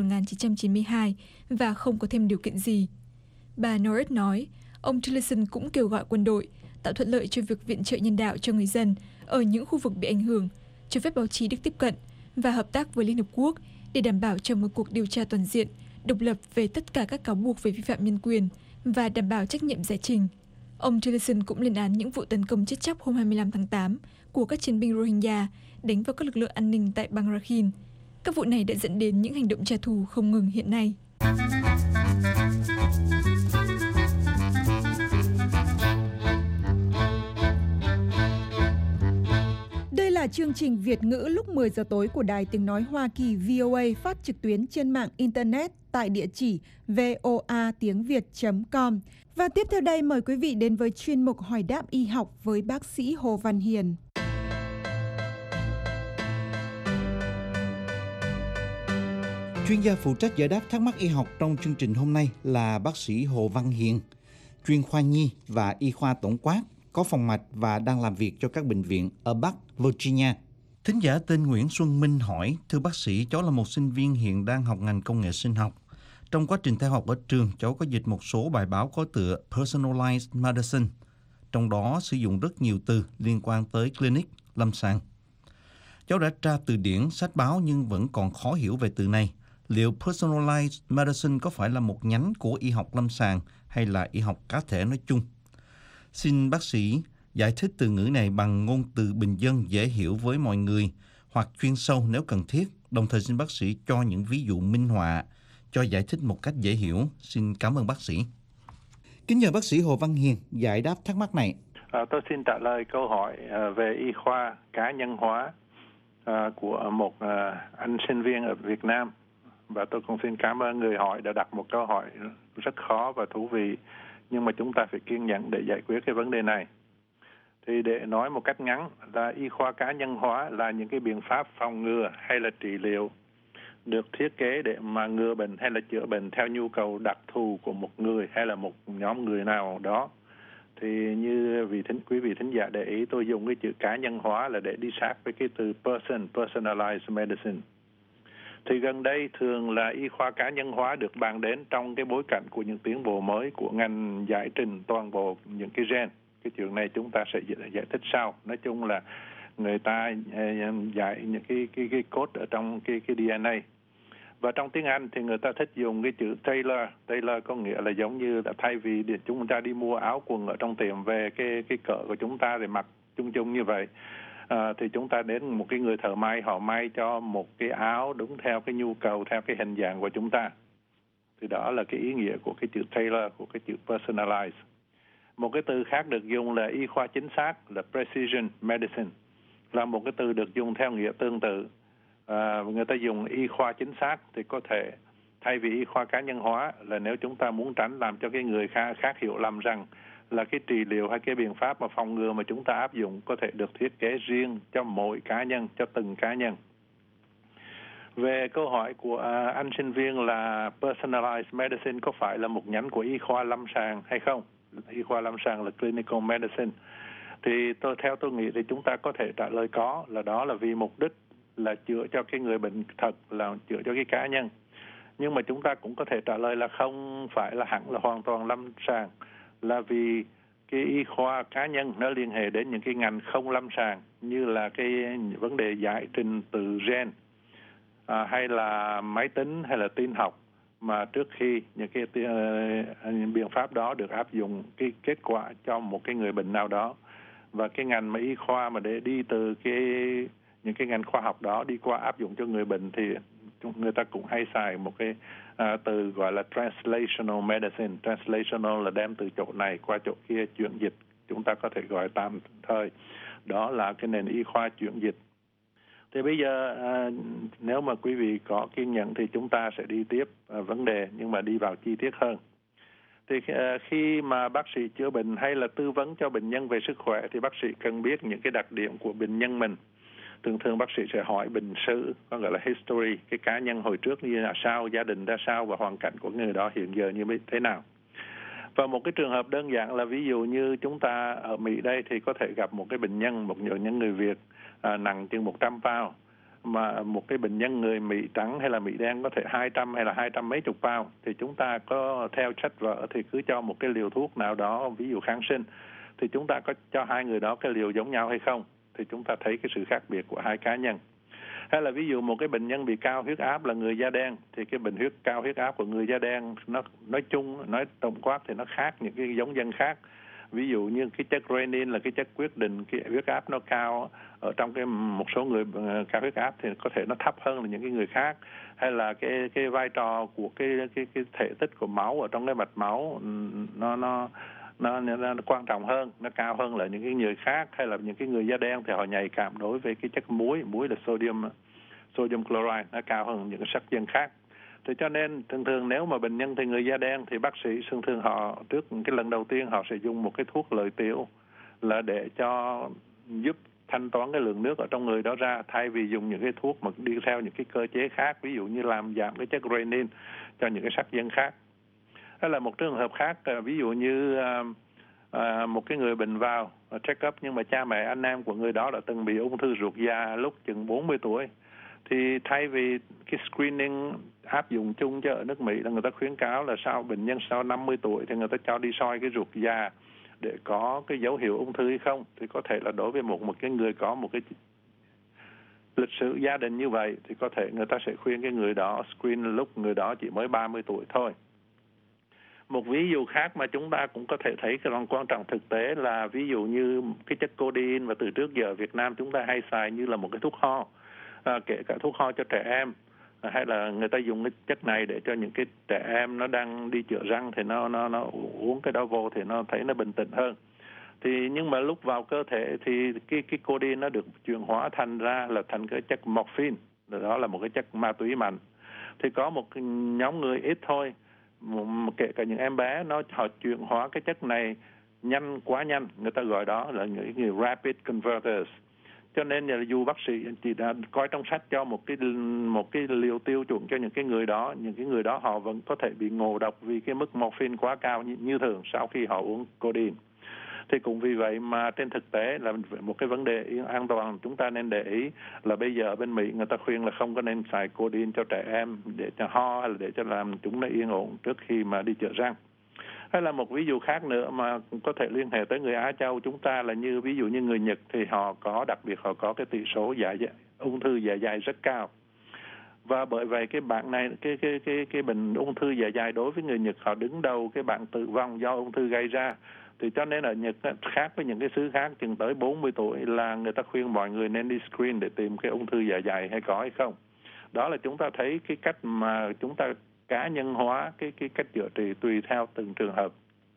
1992 và không có thêm điều kiện gì. Bà Nauert nói, ông Tillerson cũng kêu gọi quân đội tạo thuận lợi cho việc viện trợ nhân đạo cho người dân ở những khu vực bị ảnh hưởng, cho phép báo chí được tiếp cận và hợp tác với Liên Hợp Quốc để đảm bảo cho một cuộc điều tra toàn diện, độc lập về tất cả các cáo buộc về vi phạm nhân quyền và đảm bảo trách nhiệm giải trình. Ông Tillerson cũng lên án những vụ tấn công chết chóc hôm 25 tháng 8 của các chiến binh Rohingya đánh vào các lực lượng an ninh tại bang Rakhine. Các vụ này đã dẫn đến những hành động trả thù không ngừng hiện nay. Đây là chương trình Việt ngữ lúc 10 giờ tối của Đài Tiếng Nói Hoa Kỳ VOA phát trực tuyến trên mạng Internet tại địa chỉ voatiengviet.com. Và tiếp theo đây mời quý vị đến với chuyên mục Hỏi đáp y học với bác sĩ Hồ Văn Hiền. Chuyên gia phụ trách giải đáp thắc mắc y học trong chương trình hôm nay là bác sĩ Hồ Văn Hiền, chuyên khoa nhi và y khoa tổng quát, có phòng mạch và đang làm việc cho các bệnh viện ở Bắc Virginia. Thính giả tên Nguyễn Xuân Minh hỏi, thưa bác sĩ, cháu là một sinh viên hiện đang học ngành công nghệ sinh học. Trong quá trình theo học ở trường, cháu có dịch một số bài báo có tựa Personalized Medicine. Trong đó sử dụng rất nhiều từ liên quan tới clinic, lâm sàng. Cháu đã tra từ điển, sách báo nhưng vẫn còn khó hiểu về từ này. Liệu Personalized Medicine có phải là một nhánh của y học lâm sàng hay là y học cá thể nói chung? Xin bác sĩ giải thích từ ngữ này bằng ngôn từ bình dân dễ hiểu với mọi người hoặc chuyên sâu nếu cần thiết. Đồng thời xin bác sĩ cho những ví dụ minh họa cho giải thích một cách dễ hiểu. Xin cảm ơn bác sĩ. Kính nhờ bác sĩ Hồ Văn Hiền giải đáp thắc mắc này. Tôi xin trả lời câu hỏi về y khoa cá nhân hóa của một anh sinh viên ở Việt Nam. Và tôi cũng xin cảm ơn người hỏi đã đặt một câu hỏi rất khó và thú vị. Nhưng mà chúng ta phải kiên nhẫn để giải quyết cái vấn đề này. Thì để nói một cách ngắn là y khoa cá nhân hóa là những cái biện pháp phòng ngừa hay là trị liệu được thiết kế để mà ngừa bệnh hay là chữa bệnh theo nhu cầu đặc thù của một người hay là một nhóm người nào đó. Thì như quý vị thính giả để ý, tôi dùng cái chữ cá nhân hóa là để đi sát với cái từ personalized medicine. Thì gần đây thường là y khoa cá nhân hóa được bàn đến trong cái bối cảnh của những tiến bộ mới của ngành giải trình toàn bộ những cái gen. Cái chuyện này chúng ta sẽ giải thích sau. Nói chung là người ta giải những cái code ở trong cái DNA. Và trong tiếng Anh thì người ta thích dùng cái chữ tailor. Tailor có nghĩa là giống như là thay vì chúng ta đi mua áo quần ở trong tiệm về cái cỡ của chúng ta để mặc chung chung như vậy. Thì chúng ta đến một cái người thợ may, họ may cho một cái áo đúng theo cái nhu cầu, theo cái hình dạng của chúng ta. Thì đó là cái ý nghĩa của cái chữ tailor, của cái chữ personalized. Một cái từ khác được dùng là y khoa chính xác, là precision medicine, là một cái từ được dùng theo nghĩa tương tự. Người ta dùng y khoa chính xác thì có thể thay vì y khoa cá nhân hóa, là nếu chúng ta muốn tránh làm cho cái người khác hiểu lầm rằng là cái trị liệu hay cái biện pháp mà phòng ngừa mà chúng ta áp dụng có thể được thiết kế riêng cho mỗi cá nhân, cho từng cá nhân. Về câu hỏi của anh sinh viên là personalized medicine có phải là một nhánh của y khoa lâm sàng hay không? Y khoa lâm sàng là clinical medicine. Thì theo tôi nghĩ thì chúng ta có thể trả lời có, là đó là vì mục đích là chữa cho cái người bệnh thật, là chữa cho cái cá nhân. Nhưng mà chúng ta cũng có thể trả lời là không phải là hẳn là hoàn toàn lâm sàng, là vì cái y khoa cá nhân nó liên hệ đến những cái ngành không lâm sàng như là cái vấn đề giải trình từ gen, hay là máy tính hay là tin học, mà trước khi những cái biện pháp đó được áp dụng cái kết quả cho một cái người bệnh nào đó. Và cái ngành mà y khoa mà để đi từ những cái ngành khoa học đó đi qua áp dụng cho người bệnh thì người ta cũng hay xài một cái từ gọi là translational medicine. Translational là đem từ chỗ này qua chỗ kia, chuyển dịch. Chúng ta có thể gọi tạm thời đó là cái nền y khoa chuyển dịch. Thì bây giờ nếu mà quý vị có kiên nhẫn thì chúng ta sẽ đi tiếp vấn đề, nhưng mà đi vào chi tiết hơn. Thì khi mà bác sĩ chữa bệnh hay là tư vấn cho bệnh nhân về sức khỏe thì bác sĩ cần biết những cái đặc điểm của bệnh nhân mình. Thường bác sĩ sẽ hỏi bệnh sử, có gọi là history, cái cá nhân hồi trước như là sao, gia đình ra sao và hoàn cảnh của người đó hiện giờ như thế nào. Và một cái trường hợp đơn giản là ví dụ như chúng ta ở Mỹ đây thì có thể gặp một cái bệnh nhân, một người Việt nặng chừng 100 pound, mà một cái bệnh nhân người Mỹ trắng hay là Mỹ đen có thể 200 hay là 200 mấy chục pound. Thì chúng ta có theo sách vở thì cứ cho một cái liều thuốc nào đó, ví dụ kháng sinh, thì chúng ta có cho hai người đó cái liều giống nhau hay không? Thì chúng ta thấy cái sự khác biệt của hai cá nhân. Hay là ví dụ một cái bệnh nhân bị cao huyết áp là người da đen, thì cái cao huyết áp của người da đen nó nói chung, nói tổng quát thì nó khác những cái giống dân khác. Ví dụ như cái chất renin là cái chất quyết định cái huyết áp nó cao ở trong một số người cao huyết áp thì có thể nó thấp hơn là những cái người khác. Hay là cái vai trò của cái thể tích của máu ở trong cái mạch máu nó quan trọng hơn, nó cao hơn là những cái người khác. Hay là những cái người da đen thì họ nhạy cảm đối với cái chất muối là sodium chloride, nó cao hơn những cái sắc dân khác. Thì cho nên thường nếu mà bệnh nhân thì người da đen thì bác sĩ thường họ trước cái lần đầu tiên họ sẽ dùng một cái thuốc lợi tiểu là để cho giúp thanh toán cái lượng nước ở trong người đó ra, thay vì dùng những cái thuốc mà đi theo những cái cơ chế khác, ví dụ như làm giảm cái chất renin cho những cái sắc dân khác. Hay là một trường hợp khác, ví dụ như một cái người bệnh vào check up nhưng mà cha mẹ anh em của người đó đã từng bị ung thư ruột già lúc chừng 40 tuổi. Thì thay vì cái screening áp dụng chung cho ở nước Mỹ là người ta khuyến cáo là bệnh nhân sau 50 tuổi thì người ta cho đi soi cái ruột già để có cái dấu hiệu ung thư hay không. Thì có thể là đối với một cái người có một cái lịch sử gia đình như vậy thì có thể người ta sẽ khuyên cái người đó screen lúc người đó chỉ mới 30 tuổi thôi. Một ví dụ khác mà chúng ta cũng có thể thấy cái quan trọng thực tế là ví dụ như cái chất codeine và từ trước giờ ở Việt Nam chúng ta hay xài như là một cái thuốc ho, kể cả thuốc ho cho trẻ em, hay là người ta dùng cái chất này để cho những cái trẻ em nó đang đi chữa răng thì nó uống cái đó vô thì nó thấy nó bình tĩnh hơn. Thì nhưng mà lúc vào cơ thể thì cái codeine nó được chuyển hóa thành cái chất morphine, đó là một cái chất ma túy mạnh. Thì có một nhóm người ít thôi, kể cả những em bé họ chuyển hóa cái chất này quá nhanh, người ta gọi đó là những người rapid converters. Cho nên là dù bác sĩ chỉ đã coi trong sách cho một cái liều tiêu chuẩn cho những cái người đó họ vẫn có thể bị ngộ độc vì cái mức morphine quá cao như thường sau khi họ uống codeine. Thì cũng vì vậy mà trên thực tế là một cái vấn đề an toàn chúng ta nên để ý là bây giờ ở bên Mỹ người ta khuyên là không có nên xài codeine cho trẻ em để cho ho hay là để cho làm chúng nó yên ổn trước khi mà đi chữa răng. Hay là một ví dụ khác nữa mà cũng có thể liên hệ tới người Á Châu chúng ta là như ví dụ như người Nhật thì họ có cái tỷ số ung thư dạ dày rất cao. Và bởi vậy cái bạn này cái bệnh ung thư dạ dày đối với người Nhật họ đứng đầu cái bạn tử vong do ung thư gây ra. Thì cho nên ở Nhật khác với những cái xứ khác chừng tới 40 tuổi là người ta khuyên mọi người nên đi screen để tìm cái ung thư dạ dày hay có hay không. Đó là chúng ta thấy cái cách mà chúng ta cá nhân hóa cái cách chữa trị tùy theo từng trường hợp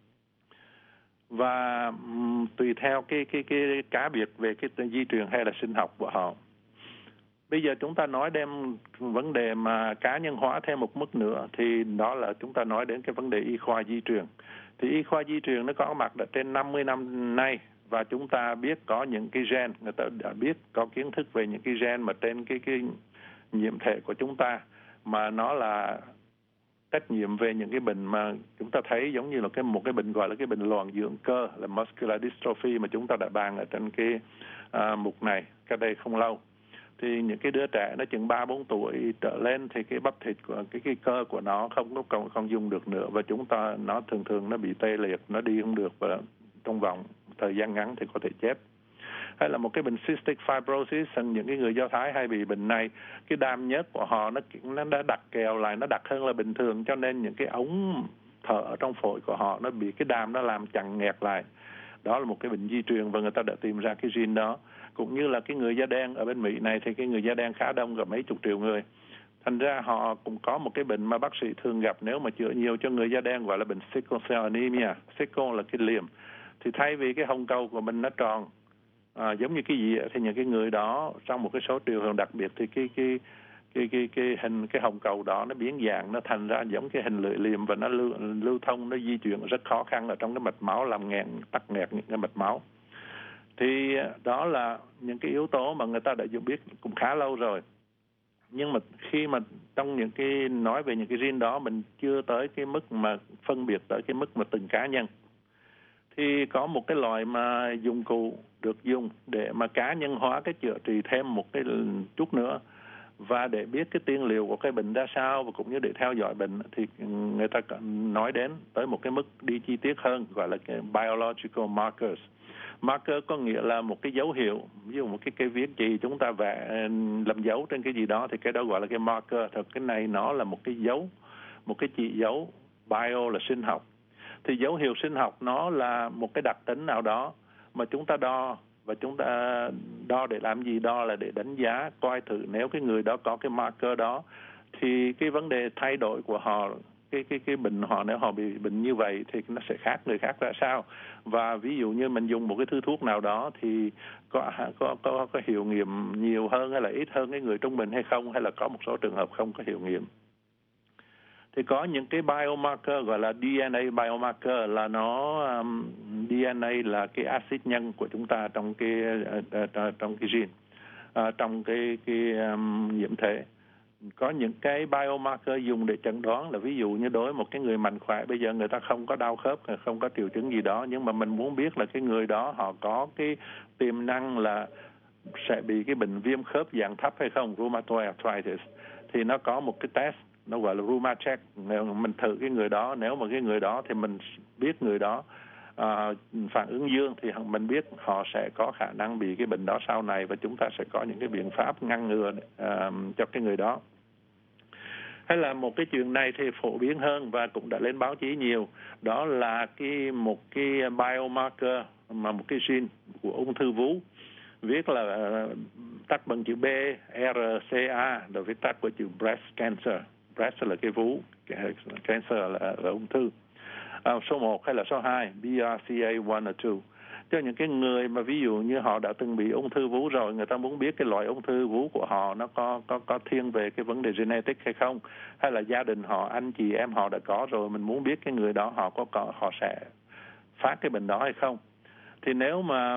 và tùy theo cái cá biệt về cái di truyền hay là sinh học của họ. Bây giờ chúng ta nói đem vấn đề mà cá nhân hóa thêm một mức nữa thì đó là chúng ta nói đến cái vấn đề y khoa di truyền. Thì y khoa di truyền nó có mặt đã trên 50 năm nay và chúng ta biết có những cái gen, người ta đã biết có kiến thức về những cái gen mà trên cái nhiễm thể của chúng ta mà nó là trách nhiệm về những cái bệnh mà chúng ta thấy giống như là một cái bệnh gọi là cái bệnh loạn dưỡng cơ là muscular dystrophy mà chúng ta đã bàn ở trên cái mục này cách đây không lâu. Thì những cái đứa trẻ nó chừng 3-4 tuổi trở lên thì cái bắp thịt của cái cơ của nó không dùng được nữa và nó thường nó bị tê liệt, nó đi không được và trong vòng thời gian ngắn thì có thể chết. Hay là một cái bệnh cystic fibrosis, những cái người Do Thái hay bị bệnh này, cái đàm nhớt của họ nó đã đặc kèo lại, nó đặc hơn là bình thường cho nên những cái ống thở ở trong phổi của họ nó bị cái đàm nó làm chằng nghẹt lại. Đó là một cái bệnh di truyền và người ta đã tìm ra cái gene đó. Cũng như là cái người da đen ở bên Mỹ này thì cái người da đen khá đông, gần mấy chục triệu người. Thành ra họ cũng có một cái bệnh mà bác sĩ thường gặp nếu mà chữa nhiều cho người da đen gọi là bệnh sickle cell anemia. Sickle là cái liềm. Thì thay vì cái hồng cầu của mình nó tròn giống như cái gì thì những cái người đó trong một cái số trường hợp đặc biệt thì cái hồng cầu đó nó biến dạng, nó thành ra giống cái hình lưỡi liềm và nó lưu thông, nó di chuyển rất khó khăn ở trong cái mạch máu, làm tắc nghẹt những cái mạch máu. Thì đó là những cái yếu tố mà người ta đã biết cũng khá lâu rồi. Nhưng mà khi mà trong những cái nói về những cái gene đó mình chưa tới cái mức mà phân biệt tới cái mức mà từng cá nhân. Thì có một cái loại mà dụng cụ được dùng để mà cá nhân hóa cái chữa trị thêm một cái chút nữa và để biết cái tiên liệu của cái bệnh ra sao và cũng như để theo dõi bệnh thì người ta nói đến tới một cái mức đi chi tiết hơn gọi là cái biological markers. Marker có nghĩa là một cái dấu hiệu, ví dụ một cái viết gì chúng ta vẽ làm dấu trên cái gì đó thì cái đó gọi là cái marker. Thật cái này nó là một cái dấu, một cái chỉ dấu. Bio là sinh học. Thì dấu hiệu sinh học nó là một cái đặc tính nào đó mà chúng ta đo. Và chúng ta đo để làm gì? Đo là để đánh giá, coi thử nếu cái người đó có cái marker đó thì cái vấn đề thay đổi của họ, cái bệnh họ, nếu họ bị bệnh như vậy thì nó sẽ khác người khác ra sao. Và ví dụ như mình dùng một cái thứ thuốc nào đó thì có hiệu nghiệm nhiều hơn hay là ít hơn cái người trung bình hay không, hay là có một số trường hợp không có hiệu nghiệm. Thì có những cái biomarker gọi là DNA biomarker, là DNA là cái axit nhân của chúng ta trong cái gene, trong cái nhiễm thể. có những cái biomarker dùng để chẩn đoán, là ví dụ như đối với một cái người mạnh khỏe, bây giờ người ta không có đau khớp, không có triệu chứng gì đó, nhưng mà mình muốn biết là cái người đó họ có cái tiềm năng là sẽ bị cái bệnh viêm khớp dạng thấp hay không, rheumatoid arthritis, thì nó có một cái test nó gọi là Rheumacheck. Nếu mình thử cái người đó, nếu mà cái người đó thì mình biết người đó phản ứng dương thì mình biết họ sẽ có khả năng bị cái bệnh đó sau này, và chúng ta sẽ có những cái biện pháp ngăn ngừa cho cái người đó. Hay là một cái chuyện này thì phổ biến hơn và cũng đã lên báo chí nhiều, đó là một cái biomarker mà một cái gene của ung thư vú, viết là tắt bằng chữ B, RCA, rồi viết tắt của chữ breast cancer. Breast là cái vú, cancer là ung thư. Số 1 hay là số 2, BRCA1 or 2. Cho những cái người mà ví dụ như họ đã từng bị ung thư vú rồi, người ta muốn biết cái loại ung thư vú của họ nó có thiên về cái vấn đề genetic hay không, hay là gia đình họ, anh chị em họ đã có rồi, mình muốn biết cái người đó họ sẽ phát cái bệnh đó hay không. Thì nếu mà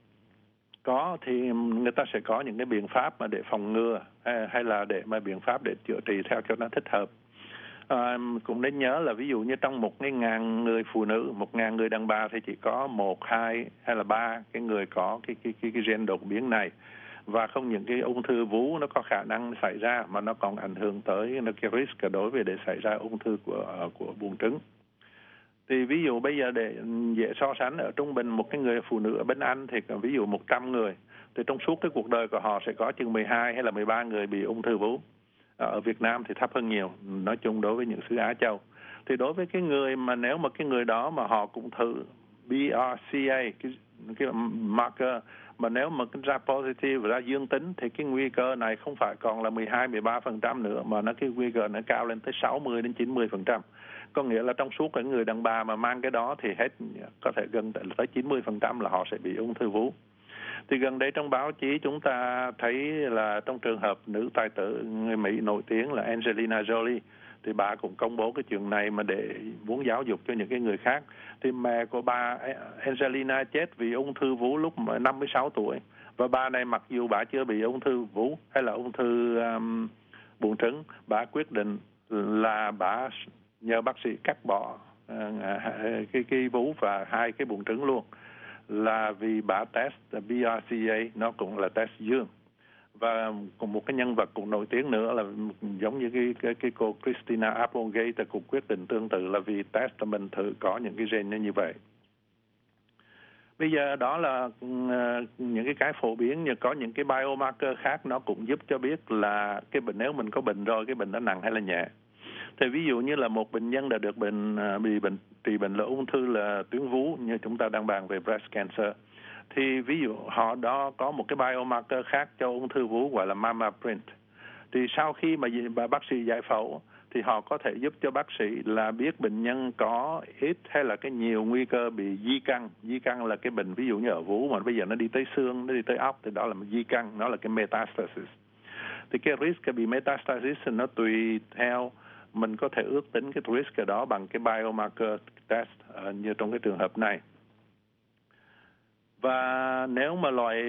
có thì người ta sẽ có những cái biện pháp mà để phòng ngừa, hay là biện pháp để chữa trị theo cho nó thích hợp. Cũng nên nhớ là ví dụ như trong 1.000 người phụ nữ, 1.000 người đàn bà thì chỉ có 1, 2 hay là 3 cái người có cái gen đột biến này. Và không những cái ung thư vú nó có khả năng xảy ra, mà nó còn ảnh hưởng tới cái risk đối với để xảy ra ung thư của buồng trứng. Thì ví dụ bây giờ để dễ so sánh, ở trung bình một cái người phụ nữ ở bên Anh thì ví dụ 100 người, thì trong suốt cái cuộc đời của họ sẽ có chừng 12 hay là 13 người bị ung thư vú. Ở Việt Nam thì thấp hơn nhiều, nói chung đối với những xứ Á Châu. Thì đối với cái người mà nếu mà cái người đó mà họ cũng thử BRCA, cái marker, mà nếu mà ra positive, ra dương tính, thì cái nguy cơ này không phải còn là 12-13% nữa, mà cái nguy cơ nó cao lên tới 60-90%. Có nghĩa là trong suốt những người đàn bà mà mang cái đó thì có thể gần tới 90% là họ sẽ bị ung thư vú. Thì gần đây trong báo chí chúng ta thấy là trong trường hợp nữ tài tử người Mỹ nổi tiếng là Angelina Jolie, thì bà cũng công bố cái chuyện này mà để muốn giáo dục cho những cái người khác. Thì mẹ của bà Angelina chết vì ung thư vú lúc 56 tuổi. Và bà này mặc dù bà chưa bị ung thư vú hay là ung thư buồng trứng, bà quyết định là bà nhờ bác sĩ cắt bỏ cái vú và 2 cái buồng trứng luôn, là vì bà test BRCA nó cũng là test dương. Và còn một cái nhân vật cũng nổi tiếng nữa là giống như cái cô Christina Applegate cũng quyết định tương tự, là vì test mình thử có những cái gen như vậy. Bây giờ đó là những cái phổ biến, nhưng có những cái biomarker khác nó cũng giúp cho biết là cái bệnh, nếu mình có bệnh rồi, cái bệnh nó nặng hay là nhẹ. Thì ví dụ như là một bệnh nhân đã được trị bệnh là ung thư là tuyến vú, như chúng ta đang bàn về breast cancer, thì ví dụ họ đó có một cái biomarker khác cho ung thư vú gọi là mama print. Thì sau khi mà bác sĩ giải phẫu thì họ có thể giúp cho bác sĩ là biết bệnh nhân có ít hay là cái nhiều nguy cơ bị di căn. Di căn là cái bệnh ví dụ như ở vú mà bây giờ nó đi tới xương, nó đi tới óc, thì đó là một di căn, nó là cái metastasis. Thì cái risk bị metastasis nó tùy theo, mình có thể ước tính cái risk đó bằng cái biomarker test như trong cái trường hợp này. Và nếu mà loại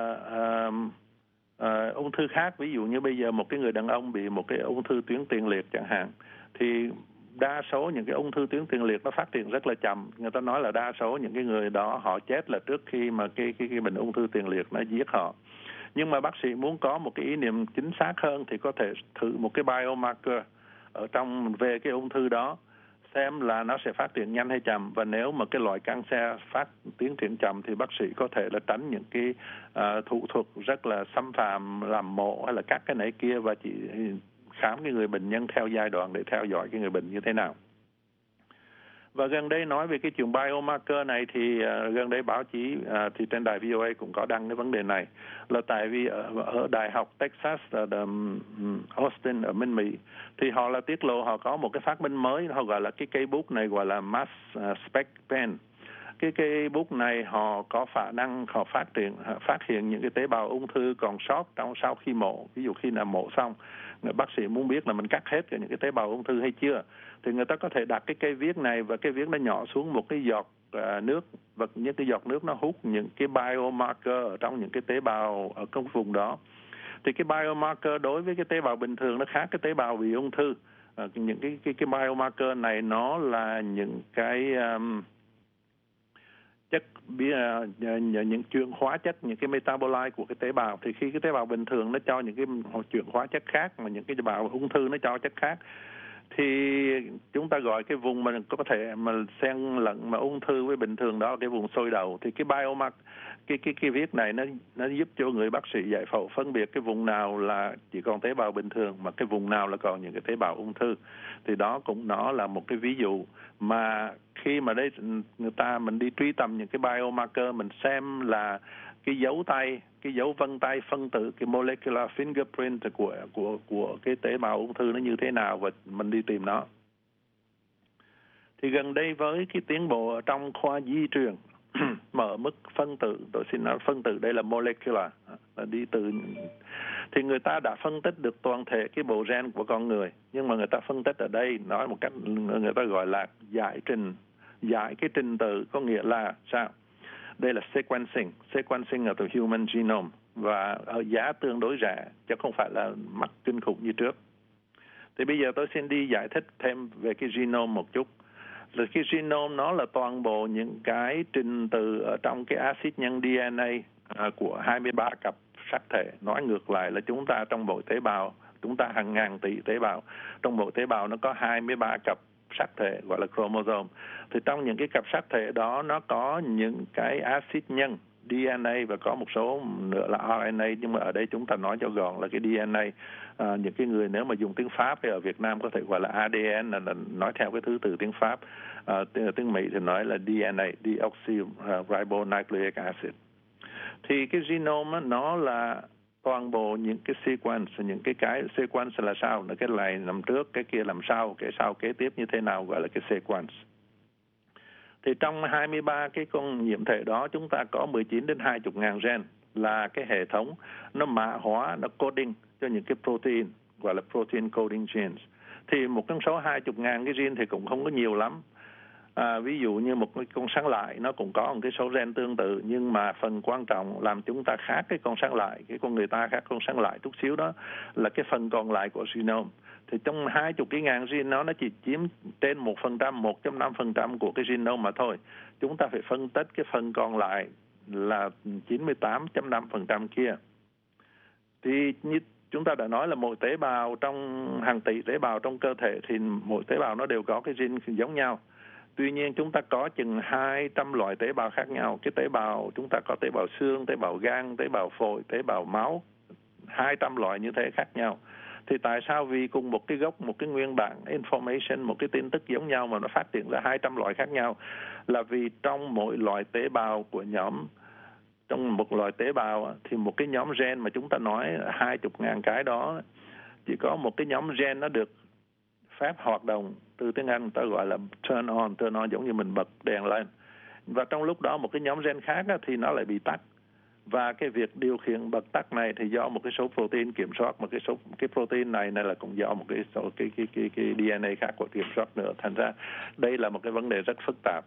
ung thư khác, ví dụ như bây giờ một cái người đàn ông bị một cái ung thư tuyến tiền liệt chẳng hạn, thì đa số những cái ung thư tuyến tiền liệt nó phát triển rất là chậm. Người ta nói là đa số những cái người đó họ chết là trước khi mà cái bệnh ung thư tiền liệt nó giết họ. Nhưng mà bác sĩ muốn có một cái ý niệm chính xác hơn thì có thể thử một cái biomarker ở trong về cái ung thư đó, xem là nó sẽ phát triển nhanh hay chậm. Và nếu mà cái loại cancer tiến triển chậm thì bác sĩ có thể là tránh những cái thủ thuật rất là xâm phạm, làm mổ hay là cắt cái này kia, và chỉ khám cái người bệnh nhân theo giai đoạn để theo dõi cái người bệnh như thế nào. Và gần đây nói về cái chuyện biomarker này thì gần đây báo chí thì trên đài VOA cũng có đăng cái vấn đề này, là tại vì ở Đại học Texas Austin ở bên Mỹ thì họ là tiết lộ họ có một cái phát minh mới, họ gọi là cái cây bút này gọi là mass spec pen. Cái bút này họ có khả năng họ phát hiện những cái tế bào ung thư còn sót sau khi mổ. Ví dụ khi nào mổ xong, bác sĩ muốn biết là mình cắt hết những cái tế bào ung thư hay chưa, thì người ta có thể đặt cái cây viết này, và cái viết nó nhỏ xuống một cái giọt nước, và những cái giọt nước nó hút những cái biomarker ở trong những cái tế bào ở trong vùng đó. Thì cái biomarker đối với cái tế bào bình thường nó khác cái tế bào bị ung thư. Những cái biomarker này nó là những cái chất những chuyển hóa chất, những cái metabolite của cái tế bào. Thì khi cái tế bào bình thường nó cho những cái chuyển hóa chất khác, mà những cái tế bào ung thư nó cho chất khác, thì chúng ta gọi cái vùng mà có thể mà xen lẫn mà ung thư với bình thường đó là cái vùng xôi đầu. Thì cái biomarker, cái viết này nó giúp cho người bác sĩ giải phẫu phân biệt cái vùng nào là chỉ còn tế bào bình thường mà cái vùng nào là còn những cái tế bào ung thư. Thì đó cũng nó là một cái ví dụ mà khi mà đây mình đi truy tầm những cái biomarker, mình xem là cái dấu tay, cái dấu vân tay phân tử, cái molecular fingerprint của cái tế bào ung thư nó như thế nào, và mình đi tìm nó. Thì gần đây với cái tiến bộ ở trong khoa di truyền mà ở mức phân tử, tôi xin nói phân tử đây là molecular, là đi từ, thì người ta đã phân tích được toàn thể cái bộ gen của con người. Nhưng mà người ta phân tích ở đây nói một cách người ta gọi là giải cái trình tự, có nghĩa là sao? Đây là sequencing of the human genome, và ở giá tương đối rẻ, chứ không phải là mắc kinh khủng như trước. Thì bây giờ tôi xin đi giải thích thêm về cái genome một chút. Là cái genome nó là toàn bộ những cái trình tự ở trong cái axit nhân DNA của 23 cặp sắc thể. Nói ngược lại là chúng ta trong bộ tế bào, chúng ta hàng ngàn tỷ tế bào. Trong bộ tế bào nó có 23 cặp sắc thể gọi là chromosome. Thì trong những cái cặp sắc thể đó nó có những cái axit nhân DNA và có một số nữa là RNA, nhưng mà ở đây chúng ta nói cho gọn là cái DNA. Những cái người nếu mà dùng tiếng Pháp thì ở Việt Nam có thể gọi là ADN, là nói theo cái thứ tự tiếng Pháp. Tiếng Mỹ thì nói là DNA, deoxyribonucleic acid. Thì cái genome nó là toàn bộ những cái sequence, những cái sequence là sao? Là cái này nằm trước, cái kia làm sau, cái sau kế tiếp như thế nào, gọi là cái sequence. Thì trong 23 cái con nhiễm thể đó chúng ta có 19 đến 20 ngàn gen, là cái hệ thống nó mã hóa, nó coding cho những cái protein, gọi là protein coding genes. Thì một trong số 20 ngàn cái gene thì cũng không có nhiều lắm. Ví dụ như một con sán lại nó cũng có một cái số gen tương tự, nhưng mà phần quan trọng làm chúng ta khác cái con sán lại, cái con người ta khác con sán lại chút xíu đó là cái phần còn lại của genome. Thì trong 20 cái ngàn gene nó chỉ chiếm trên 1%, 1.5% của cái genome mà thôi. Chúng ta phải phân tích cái phần còn lại là 98.5% kia. Thì như chúng ta đã nói là mỗi tế bào trong hàng tỷ tế bào trong cơ thể thì mỗi tế bào nó đều có cái gene giống nhau. Tuy nhiên chúng ta có chừng 200 loại tế bào khác nhau. Cái tế bào chúng ta có tế bào xương, tế bào gan, tế bào phổi, tế bào máu, 200 loại như thế khác nhau. Thì tại sao vì cùng một cái gốc, một cái nguyên bản information, một cái tin tức giống nhau mà nó phát triển ra 200 loại khác nhau? Là vì trong mỗi loại tế bào của nhóm, trong một loại tế bào thì một cái nhóm gen mà chúng ta nói 20 ngàn cái đó, chỉ có một cái nhóm gen nó được phép hoạt động, từ tiếng Anh ta gọi là turn on giống như mình bật đèn lên. Và trong lúc đó một cái nhóm gen khác thì nó lại bị tắt. Và cái việc điều khiển bật tắt này thì do một cái số protein kiểm soát, mà cái protein này là cũng do một cái số cái DNA khác của kiểm soát nữa. Thành ra đây là một cái vấn đề rất phức tạp.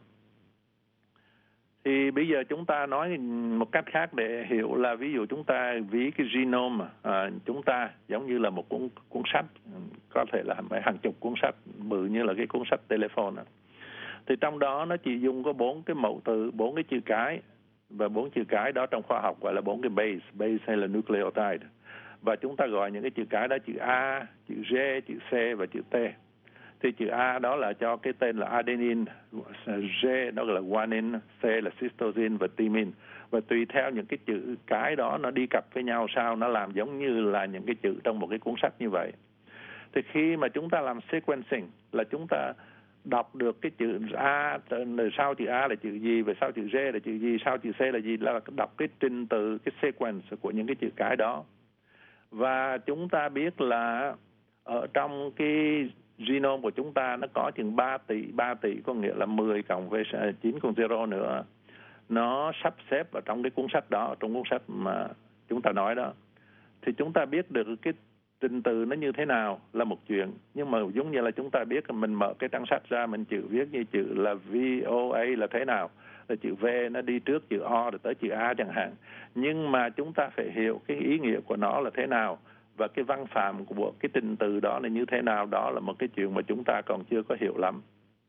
Thì bây giờ chúng ta nói một cách khác để hiểu là ví dụ chúng ta ví cái genome chúng ta giống như là một cuốn sách, có thể là hàng chục cuốn sách bự như là cái cuốn sách telephone. Thì trong đó nó chỉ dùng có 4 cái mẫu từ, 4 cái chữ cái, và 4 chữ cái đó trong khoa học gọi là 4 cái base hay là nucleotide. Và chúng ta gọi những cái chữ cái đó chữ A, chữ G, chữ C và chữ T. Thì chữ A đó là cho cái tên là adenine, G đó là guanine, C là cytosine và thymine. Và tùy theo những cái chữ cái đó nó đi cặp với nhau sao, nó làm giống như là những cái chữ trong một cái cuốn sách như vậy. Thì khi mà chúng ta làm sequencing là chúng ta đọc được cái chữ A, sau chữ A là chữ gì, và sau chữ G là chữ gì, sau chữ C là gì, là đọc cái trình tự, cái sequence của những cái chữ cái đó. Và chúng ta biết là ở trong cái genome của chúng ta nó có chừng 3 tỷ, có nghĩa là 10 cộng với 9 con 0 nữa. Nó sắp xếp ở trong cái cuốn sách đó, trong cuốn sách mà chúng ta nói đó. Thì chúng ta biết được cái trình tự nó như thế nào là một chuyện. Nhưng mà giống như là chúng ta biết mình mở cái trang sách ra, mình viết như chữ là VOA là thế nào. là chữ V nó đi trước chữ O rồi tới chữ A chẳng hạn. Nhưng mà chúng ta phải hiểu cái ý nghĩa của nó là thế nào và cái văn phạm của cái trình từ đó là như thế nào. Đó là một cái chuyện mà chúng ta còn chưa có hiểu lắm.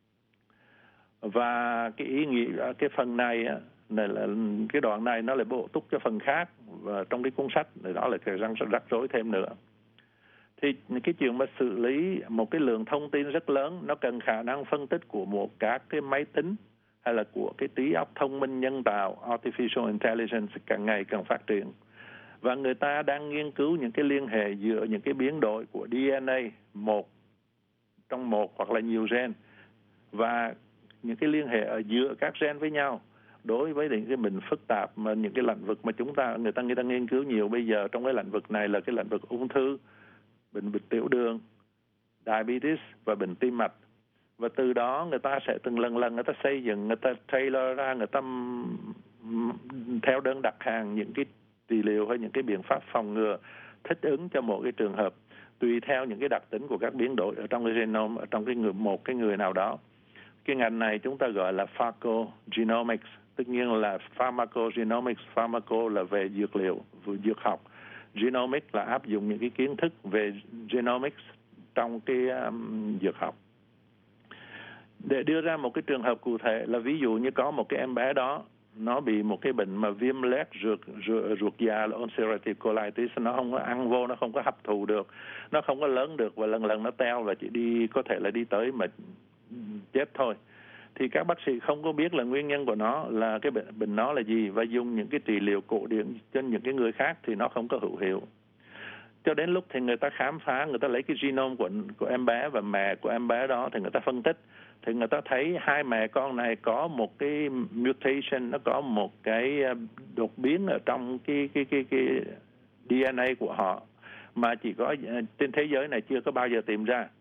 Và cái ý nghĩa cái phần này á, là cái đoạn này nó lại bổ túc cho phần khác và trong cái cuốn sách thì đó là cái rắc rối thêm nữa. Thì cái chuyện mà xử lý một cái lượng thông tin rất lớn nó cần khả năng phân tích của một các cái máy tính hay là của cái trí óc thông minh nhân tạo, artificial intelligence càng ngày càng phát triển. Và người ta đang nghiên cứu những cái liên hệ giữa những cái biến đổi của DNA trong một hoặc là nhiều gen và những cái liên hệ ở giữa các gen với nhau. Đối với những cái bệnh phức tạp mà những cái lĩnh vực mà người ta nghiên cứu nhiều bây giờ trong cái lĩnh vực này là cái lĩnh vực ung thư, bệnh tiểu đường, diabetes và bệnh tim mạch. Và từ đó người ta sẽ từng lần người ta xây dựng, người ta tailor ra, người ta theo đơn đặt hàng những cái trị liệu hay những cái biện pháp phòng ngừa thích ứng cho một cái trường hợp tùy theo những cái đặc tính của các biến đổi ở trong cái genome, ở trong một cái người nào đó. Cái ngành này chúng ta gọi là pharmacogenomics, tất nhiên là pharmacogenomics, pharmaco là về dược liệu, về dược học. Genomics là áp dụng những cái kiến thức về genomics trong cái dược học. Để đưa ra một cái trường hợp cụ thể là ví dụ như có một cái em bé đó nó bị một cái bệnh mà viêm loét ruột già là ulcerative colitis, nó không có ăn vô, nó không có hấp thụ được, nó không có lớn được và lần nó teo và chỉ có thể là đi tới mà chết thôi. Thì các bác sĩ không có biết là nguyên nhân của nó là cái bệnh nó là gì và dùng những cái trị liệu cổ điển cho những cái người khác thì nó không có hữu hiệu. Cho đến lúc thì người ta khám phá, người ta lấy cái genome của em bé và mẹ của em bé đó thì người ta phân tích, thì người ta thấy hai mẹ con này có một cái mutation, nó có một cái đột biến ở trong cái DNA của họ mà chỉ có trên thế giới này chưa có bao giờ tìm ra,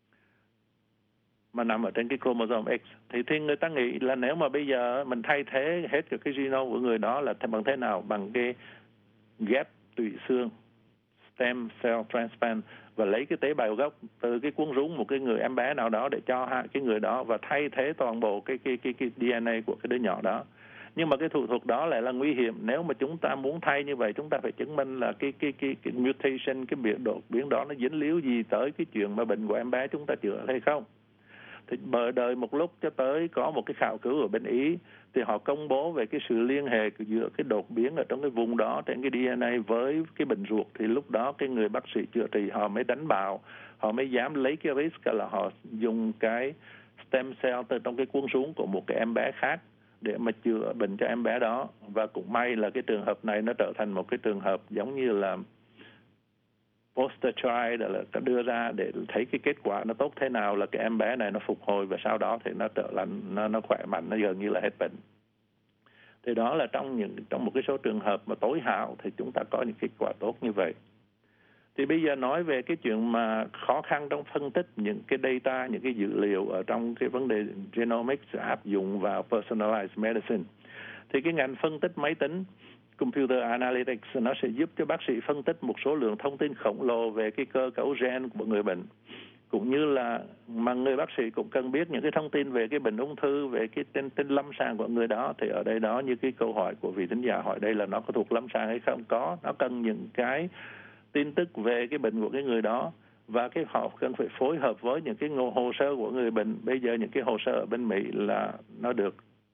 mà nằm ở trên cái chromosome X. Thì người ta nghĩ là nếu mà bây giờ mình thay thế hết cái genome của người đó là bằng thế nào? Bằng cái ghép tụy xương, stem cell transplant, và lấy cái tế bào gốc từ cái cuống rúng một cái người em bé nào đó để cho cái người đó và thay thế toàn bộ cái DNA của cái đứa nhỏ đó. Nhưng mà cái thủ thuật đó lại là nguy hiểm. Nếu mà chúng ta muốn thay như vậy, chúng ta phải chứng minh là cái mutation, cái đột biến đó nó dính líu gì tới cái chuyện mà bệnh của em bé chúng ta chữa hay không. Thì bởi đợi một lúc cho tới có một cái khảo cứu ở bên Ý thì họ công bố về cái sự liên hệ giữa cái đột biến ở trong cái vùng đó trên cái DNA với cái bệnh ruột, thì lúc đó cái người bác sĩ chữa trị họ mới đánh bạo, họ mới dám lấy cái risk là họ dùng cái stem cell từ trong cái cuống rúng của một cái em bé khác để mà chữa bệnh cho em bé đó. Và cũng may là cái trường hợp này nó trở thành một cái trường hợp giống như là poster child, là đưa ra để thấy cái kết quả nó tốt thế nào, là cái em bé này nó phục hồi và sau đó thì nó trở lành, nó khỏe mạnh, nó gần như là hết bệnh. Thì đó là trong một cái số trường hợp mà tối hậu thì chúng ta có những kết quả tốt như vậy. Thì bây giờ nói về cái chuyện mà khó khăn trong phân tích những cái data, những cái dữ liệu ở trong cái vấn đề genomics áp dụng vào personalized medicine. Thì cái ngành phân tích máy tính, Computer Analytics, nó sẽ giúp cho bác sĩ phân tích một số lượng thông tin khổng lồ về cái cơ cấu gen của người bệnh. Cũng như là mà người bác sĩ cũng cần biết những cái thông tin về cái bệnh ung thư, về cái tên lâm sàng của người đó. Thì ở đây đó, như cái câu hỏi của vị thính giả hỏi đây là nó có thuộc lâm sàng hay không? Có, nó cần những cái tin tức về cái bệnh của cái người đó. Và họ cần phải phối hợp với những cái hồ sơ của người bệnh. Bây giờ những cái hồ sơ ở bên Mỹ là nó được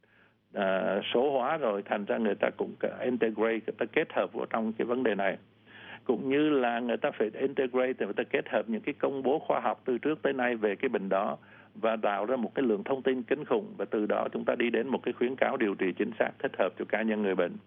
số hóa rồi, thành ra người ta cũng integrate, người ta kết hợp vào trong cái vấn đề này. Cũng như là người ta phải integrate, người ta kết hợp những cái công bố khoa học từ trước tới nay về cái bệnh đó và tạo ra một cái lượng thông tin kinh khủng, và từ đó chúng ta đi đến một cái khuyến cáo điều trị chính xác thích hợp cho cá nhân người bệnh.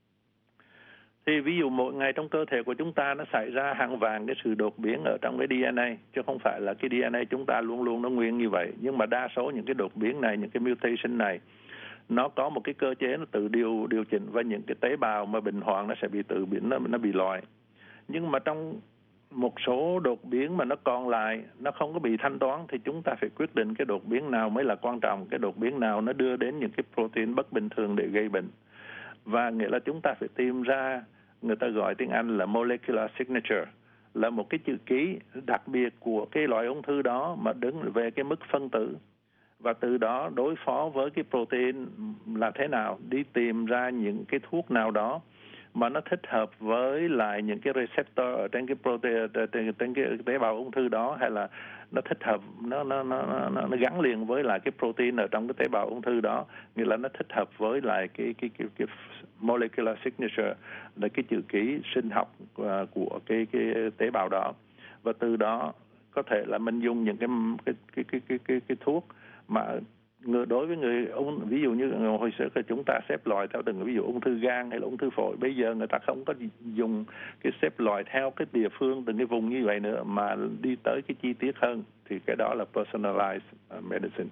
Thì ví dụ mỗi ngày trong cơ thể của chúng ta nó xảy ra hàng vạn cái sự đột biến ở trong cái DNA, chứ không phải là cái DNA chúng ta luôn luôn nó nguyên như vậy. Nhưng mà đa số những cái đột biến này, những cái mutation này, nó có một cái cơ chế nó tự điều chỉnh, và những cái tế bào mà bệnh hoạn nó sẽ bị tự biến, nó bị loại. Nhưng mà trong một số đột biến mà nó còn lại, nó không có bị thanh toán, thì chúng ta phải quyết định cái đột biến nào mới là quan trọng, cái đột biến nào nó đưa đến những cái protein bất bình thường để gây bệnh. Và nghĩa là chúng ta phải tìm ra, người ta gọi tiếng Anh là molecular signature, là một cái chữ ký đặc biệt của cái loại ung thư đó mà đứng về cái mức phân tử. và từ đó đối phó với cái protein là thế nào, đi tìm ra những cái thuốc nào đó mà nó thích hợp với lại những cái receptor ở trên cái protein, trên cái tế bào ung thư đó, hay là nó thích hợp, nó gắn liền với lại cái protein ở trong cái tế bào ung thư đó, nghĩa là nó thích hợp với lại cái molecular signature, là cái chữ ký sinh học của cái tế bào đó. Và từ đó có thể là mình dùng những cái thuốc mà đối với người ví dụ như hồi xưa là chúng ta xếp loại theo từng, ví dụ ung thư gan hay là ung thư phổi, bây giờ người ta không có dùng cái xếp loại theo cái địa phương từng cái vùng như vậy nữa, mà đi tới cái chi tiết hơn, thì cái đó là personalized medicine.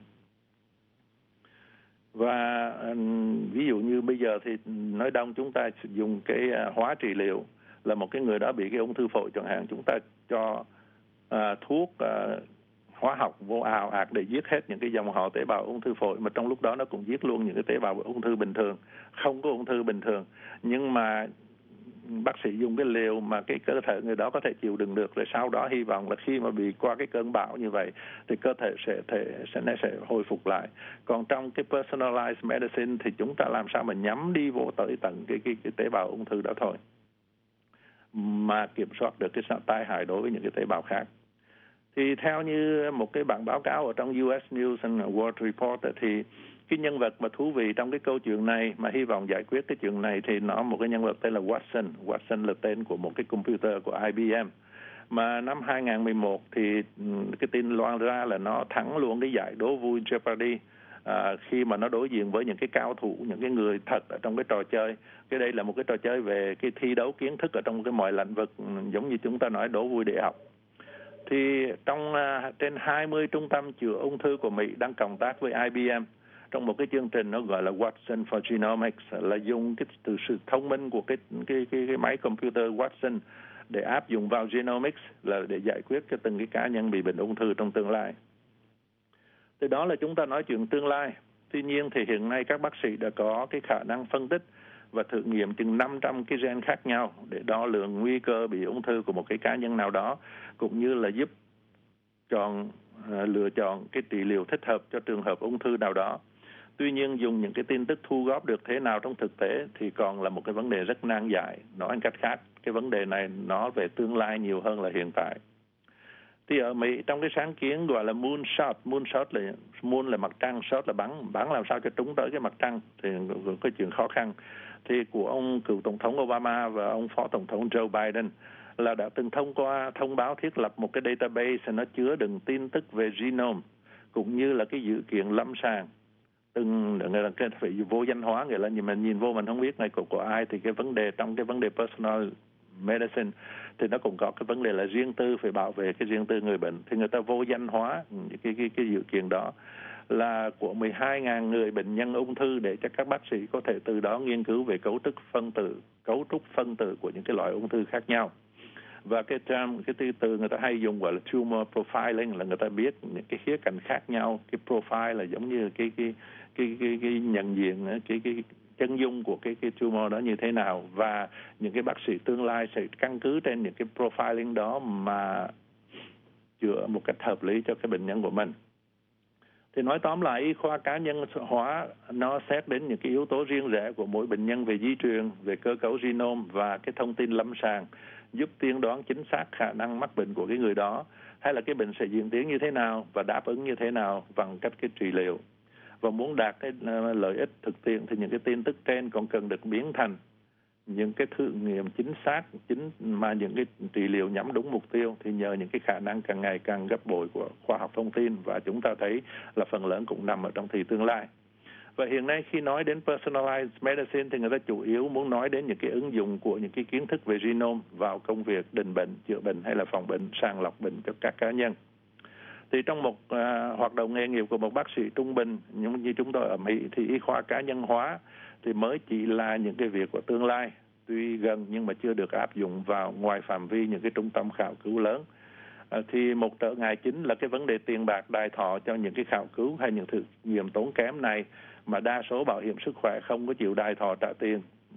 Và ví dụ như bây giờ thì nói đông chúng ta dùng cái hóa trị liệu, là một cái người đó bị cái ung thư phổi chẳng hạn, chúng ta cho thuốc hóa học vô ào ạt để giết hết những cái dòng họ tế bào ung thư phổi, mà trong lúc đó nó cũng giết luôn những cái tế bào ung thư bình thường, không có ung thư bình thường. Nhưng mà bác sĩ dùng cái liều mà cái cơ thể người đó có thể chịu đựng được, rồi sau đó hy vọng là khi mà bị qua cái cơn bão như vậy thì cơ thể sẽ hồi phục lại. Còn trong cái personalized medicine thì chúng ta làm sao mà nhắm đi vô tới tận cái tế bào ung thư đó thôi, mà kiểm soát được cái tai hại đối với những cái tế bào khác. Thì theo như một cái bản báo cáo ở trong US News and World Report thì cái nhân vật mà thú vị trong cái câu chuyện này mà hy vọng giải quyết cái chuyện này thì nó một cái nhân vật tên là Watson. Watson là tên của một cái computer của IBM. Mà năm 2011 thì cái tin loan ra là nó thắng luôn cái giải đố vui Jeopardy khi mà nó đối diện với những cái cao thủ, những cái người thật ở trong cái trò chơi. Cái đây là một cái trò chơi về cái thi đấu kiến thức ở trong cái mọi lĩnh vực, giống như chúng ta nói đố vui đại học. Thì trong trên 20 trung tâm chữa ung thư của Mỹ đang cộng tác với IBM trong một cái chương trình nó gọi là Watson for Genomics, là dùng cái từ sự thông minh của cái máy computer Watson để áp dụng vào genomics, là để giải quyết cho từng cái cá nhân bị bệnh ung thư trong tương lai. Từ đó là chúng ta nói chuyện tương lai. Tuy nhiên thì hiện nay các bác sĩ đã có cái khả năng phân tích và thử nghiệm chừng 500 cái gen khác nhau để đo lường nguy cơ bị ung thư của một cái cá nhân nào đó, cũng như là giúp lựa chọn cái trị liệu thích hợp cho trường hợp ung thư nào đó. Tuy nhiên dùng những cái tin tức thu góp được thế nào trong thực tế thì còn là một cái vấn đề rất nan giải. Nói cách khác, cái vấn đề này nó về tương lai nhiều hơn là hiện tại. Thì ở Mỹ trong cái sáng kiến gọi là moonshot là moon là mặt trăng, shot là bắn làm sao cho trúng tới cái mặt trăng thì có chuyện khó khăn. Thì của ông cựu tổng thống Obama và ông phó tổng thống Joe Biden là đã từng thông báo thiết lập một cái database nó chứa đựng tin tức về genome cũng như là cái dữ kiện lâm sàng. Người là cái phải vô danh hóa, nghĩa là mình nhìn vô mình không biết này của ai, thì cái vấn đề trong cái vấn đề personal medicine thì nó cũng có cái vấn đề là riêng tư, phải bảo vệ cái riêng tư người bệnh, thì người ta vô danh hóa cái dữ kiện đó là của 12.000 người bệnh nhân ung thư để cho các bác sĩ có thể từ đó nghiên cứu về cấu trúc phân tử của những cái loại ung thư khác nhau. Và cái từ người ta hay dùng gọi là tumor profiling, là người ta biết những cái khía cạnh khác nhau. Cái profile là giống như cái nhận diện cái chân dung của cái tumor đó như thế nào, và những cái bác sĩ tương lai sẽ căn cứ trên những cái profiling đó mà chữa một cách hợp lý cho cái bệnh nhân của mình. Thì nói tóm lại, y khoa cá nhân hóa nó xét đến những cái yếu tố riêng rẽ của mỗi bệnh nhân về di truyền, về cơ cấu genome và cái thông tin lâm sàng, giúp tiên đoán chính xác khả năng mắc bệnh của cái người đó, hay là cái bệnh sẽ diễn tiến như thế nào và đáp ứng như thế nào bằng cách cái trị liệu. Và muốn đạt cái lợi ích thực tiễn thì những cái tin tức trên còn cần được biến thành những cái thử nghiệm chính xác, mà những cái trị liệu nhắm đúng mục tiêu, thì nhờ những cái khả năng càng ngày càng gấp bội của khoa học thông tin, và chúng ta thấy là phần lớn cũng nằm ở trong thì tương lai. Và hiện nay khi nói đến personalized medicine thì người ta chủ yếu muốn nói đến những cái ứng dụng của những cái kiến thức về genome vào công việc định bệnh, chữa bệnh hay là phòng bệnh, sàng lọc bệnh cho các cá nhân. Thì trong một hoạt động nghề nghiệp của một bác sĩ trung bình như chúng tôi ở Mỹ thì y khoa cá nhân hóa thì mới chỉ là những cái việc của tương lai, tuy gần nhưng mà chưa được áp dụng vào ngoài phạm vi những cái trung tâm khảo cứu lớn. Thì một trở ngại chính là cái vấn đề tiền bạc đài thọ cho những cái khảo cứu hay những thử nghiệm tốn kém này, mà đa số bảo hiểm sức khỏe không có chịu đài thọ trả tiền,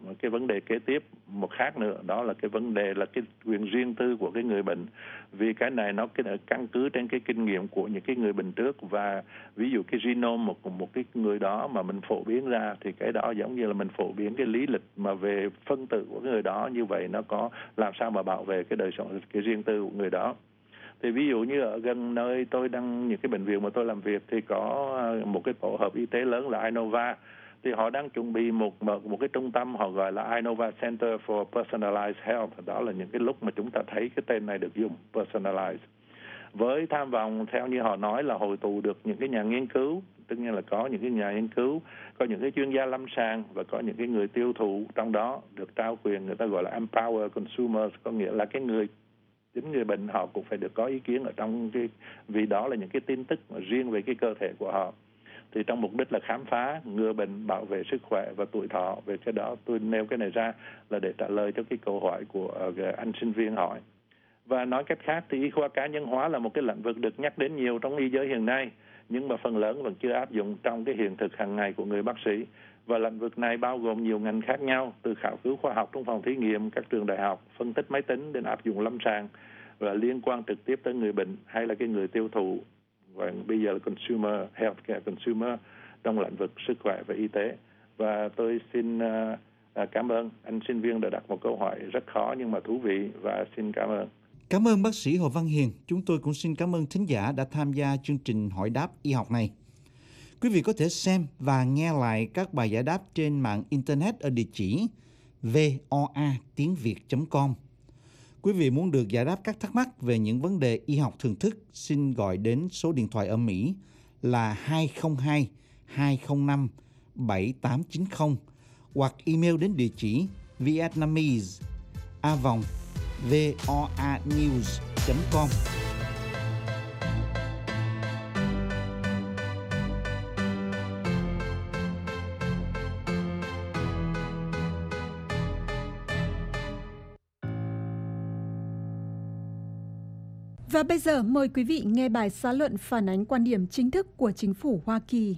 cái vấn đề kế tiếp một khác nữa, đó là cái vấn đề là cái quyền riêng tư của cái người bệnh. Vì cái này nó căn cứ trên cái kinh nghiệm của những cái người bệnh trước, và ví dụ cái genome một cái người đó mà mình phổ biến ra thì cái đó giống như là mình phổ biến cái lý lịch mà về phân tử của người đó, như vậy nó có làm sao mà bảo vệ cái đời sống, cái riêng tư của người đó. Thì ví dụ như ở gần nơi tôi đang, những cái bệnh viện mà tôi làm việc thì có một cái tổ hợp y tế lớn là Inova. Thì họ đang chuẩn bị một cái trung tâm họ gọi là Inova Center for Personalized Health. Đó là những cái lúc mà chúng ta thấy cái tên này được dùng, personalized. Với tham vọng theo như họ nói là hội tụ được những cái nhà nghiên cứu, tất nhiên là có những cái nhà nghiên cứu, có những cái chuyên gia lâm sàng và có những cái người tiêu thụ trong đó được trao quyền, người ta gọi là empower consumers, có nghĩa là cái người chính người bệnh họ cũng phải được có ý kiến ở trong cái, vì đó là những cái tin tức mà riêng về cái cơ thể của họ. Thì trong mục đích là khám phá, ngừa bệnh, bảo vệ sức khỏe và tuổi thọ. Về cái đó tôi nêu cái này ra là để trả lời cho cái câu hỏi của anh sinh viên hỏi. Và nói cách khác thì y khoa cá nhân hóa là một cái lĩnh vực được nhắc đến nhiều trong y giới hiện nay, nhưng mà phần lớn vẫn chưa áp dụng trong cái hiện thực hàng ngày của người bác sĩ. Và lĩnh vực này bao gồm nhiều ngành khác nhau, từ khảo cứu khoa học trong phòng thí nghiệm, các trường đại học, phân tích máy tính đến áp dụng lâm sàng, và liên quan trực tiếp tới người bệnh hay là cái người tiêu thụ. Và bây giờ là consumer healthcare, consumer trong lĩnh vực sức khỏe và y tế. Và tôi xin cảm ơn anh sinh viên đã đặt một câu hỏi rất khó nhưng mà thú vị, và xin cảm ơn. Cảm ơn bác sĩ Hồ Văn Hiền. Chúng tôi cũng xin cảm ơn thính giả đã tham gia chương trình hỏi đáp y học này. Quý vị có thể xem và nghe lại các bài giải đáp trên mạng Internet ở địa chỉ voatiengviet.com. Quý vị muốn được giải đáp các thắc mắc về những vấn đề y học thường thức, xin gọi đến số điện thoại ở Mỹ là 202 205 7890 hoặc email đến địa chỉ vietnamese@voanews.com. Và bây giờ mời quý vị nghe bài xã luận phản ánh quan điểm chính thức của chính phủ Hoa Kỳ.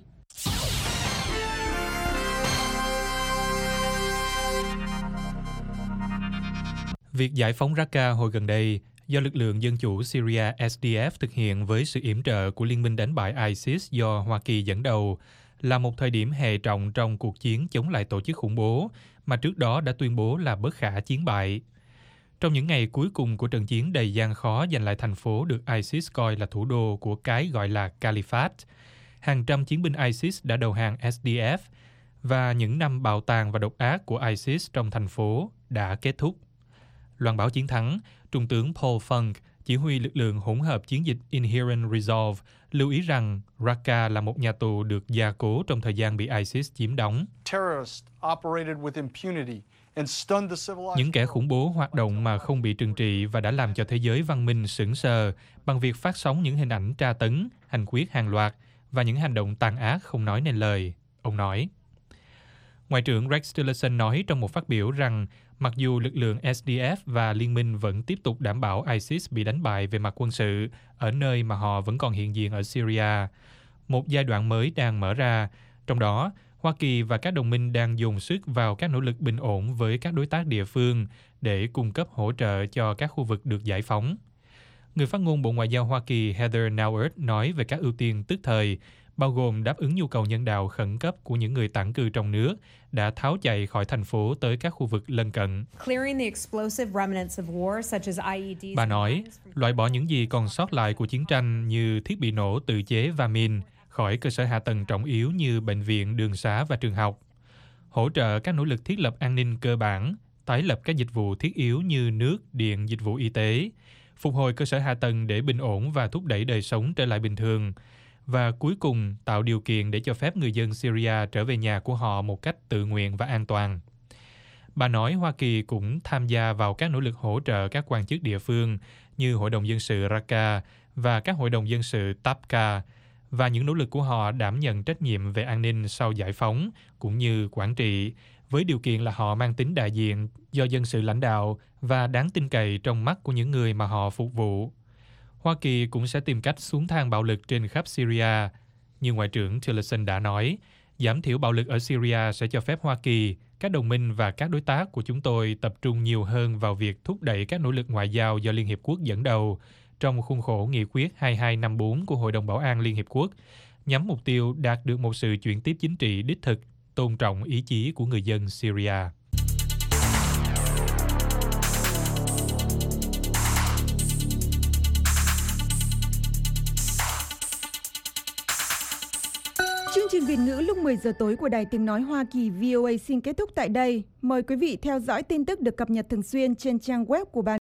Việc giải phóng Raqqa hồi gần đây do lực lượng dân chủ Syria SDF thực hiện với sự yểm trợ của Liên minh đánh bại ISIS do Hoa Kỳ dẫn đầu là một thời điểm hệ trọng trong cuộc chiến chống lại tổ chức khủng bố mà trước đó đã tuyên bố là bất khả chiến bại. Trong những ngày cuối cùng của trận chiến đầy gian khó giành lại thành phố được ISIS coi là thủ đô của cái gọi là Caliphate, hàng trăm chiến binh ISIS đã đầu hàng SDF và những năm bạo tàn và độc ác của ISIS trong thành phố đã kết thúc. Loan báo chiến thắng, Trung tướng Paul Funk, chỉ huy lực lượng hỗn hợp chiến dịch Inherent Resolve, lưu ý rằng Raqqa là một nhà tù được gia cố trong thời gian bị ISIS chiếm đóng. Những kẻ khủng bố hoạt động mà không bị trừng trị và đã làm cho thế giới văn minh sững sờ bằng việc phát sóng những hình ảnh tra tấn, hành quyết hàng loạt và những hành động tàn ác không nói nên lời, ông nói. Ngoại trưởng Rex Tillerson nói trong một phát biểu rằng mặc dù lực lượng SDF và liên minh vẫn tiếp tục đảm bảo ISIS bị đánh bại về mặt quân sự ở nơi mà họ vẫn còn hiện diện ở Syria, một giai đoạn mới đang mở ra, trong đó Hoa Kỳ và các đồng minh đang dồn sức vào các nỗ lực bình ổn với các đối tác địa phương để cung cấp hỗ trợ cho các khu vực được giải phóng. Người phát ngôn Bộ Ngoại giao Hoa Kỳ Heather Nauert nói về các ưu tiên tức thời, bao gồm đáp ứng nhu cầu nhân đạo khẩn cấp của những người tản cư trong nước đã tháo chạy khỏi thành phố tới các khu vực lân cận. Bà nói, loại bỏ những gì còn sót lại của chiến tranh như thiết bị nổ tự chế và mìn khỏi cơ sở hạ tầng trọng yếu như bệnh viện, đường xá và trường học. Hỗ trợ các nỗ lực thiết lập an ninh cơ bản, tái lập các dịch vụ thiết yếu như nước, điện, dịch vụ y tế, phục hồi cơ sở hạ tầng để bình ổn và thúc đẩy đời sống trở lại bình thường, và cuối cùng tạo điều kiện để cho phép người dân Syria trở về nhà của họ một cách tự nguyện và an toàn. Bà nói Hoa Kỳ cũng tham gia vào các nỗ lực hỗ trợ các quan chức địa phương như Hội đồng Dân sự Raqqa và các Hội đồng Dân sự Tabqa, và những nỗ lực của họ đảm nhận trách nhiệm về an ninh sau giải phóng cũng như quản trị, với điều kiện là họ mang tính đại diện do dân sự lãnh đạo và đáng tin cậy trong mắt của những người mà họ phục vụ. Hoa Kỳ cũng sẽ tìm cách xuống thang bạo lực trên khắp Syria. Như Ngoại trưởng Tillerson đã nói, Giảm thiểu bạo lực ở Syria sẽ cho phép Hoa Kỳ, các đồng minh và các đối tác của chúng tôi tập trung nhiều hơn vào việc thúc đẩy các nỗ lực ngoại giao do Liên Hiệp Quốc dẫn đầu trong khuôn khổ nghị quyết 2254 của Hội đồng Bảo an Liên Hiệp Quốc, nhắm mục tiêu đạt được một sự chuyển tiếp chính trị đích thực, tôn trọng ý chí của người dân Syria. Chương trình Việt ngữ lúc 10 giờ tối của Đài Tiếng Nói Hoa Kỳ VOA xin kết thúc tại đây. Mời quý vị theo dõi tin tức được cập nhật thường xuyên trên trang web của Ban